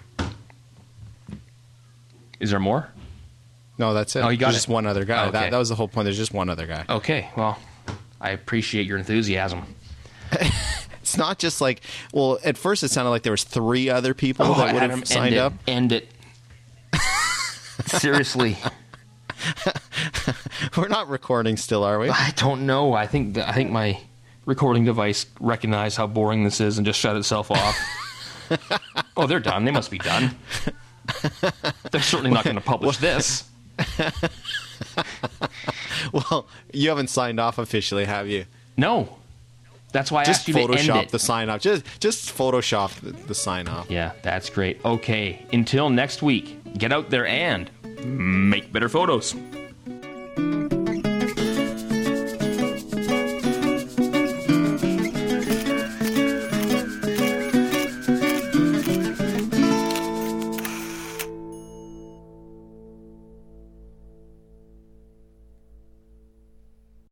Is there more?
No, that's it.
Oh, you got
There's
it.
just one other guy.
Okay.
That, that was the whole point. There's just one other guy.
Okay. Well, I appreciate your enthusiasm.
It's not just like, well, at first it sounded like there was three other people
Oh,
that would
Adam,
have signed
end
up.
It, end it. Seriously.
We're not recording still, are we?
I don't know. I think the, I think my recording device recognized how boring this is and just shut itself off. Oh, they're done. They must be done. They're certainly not going to publish this.
Well, you haven't signed off officially, have you?
No. That's why I
Just
asked you to end
Photoshop
it.
the sign off. Just just Photoshop the, the sign off.
Yeah, that's great. Okay, until next week, get out there and make better photos.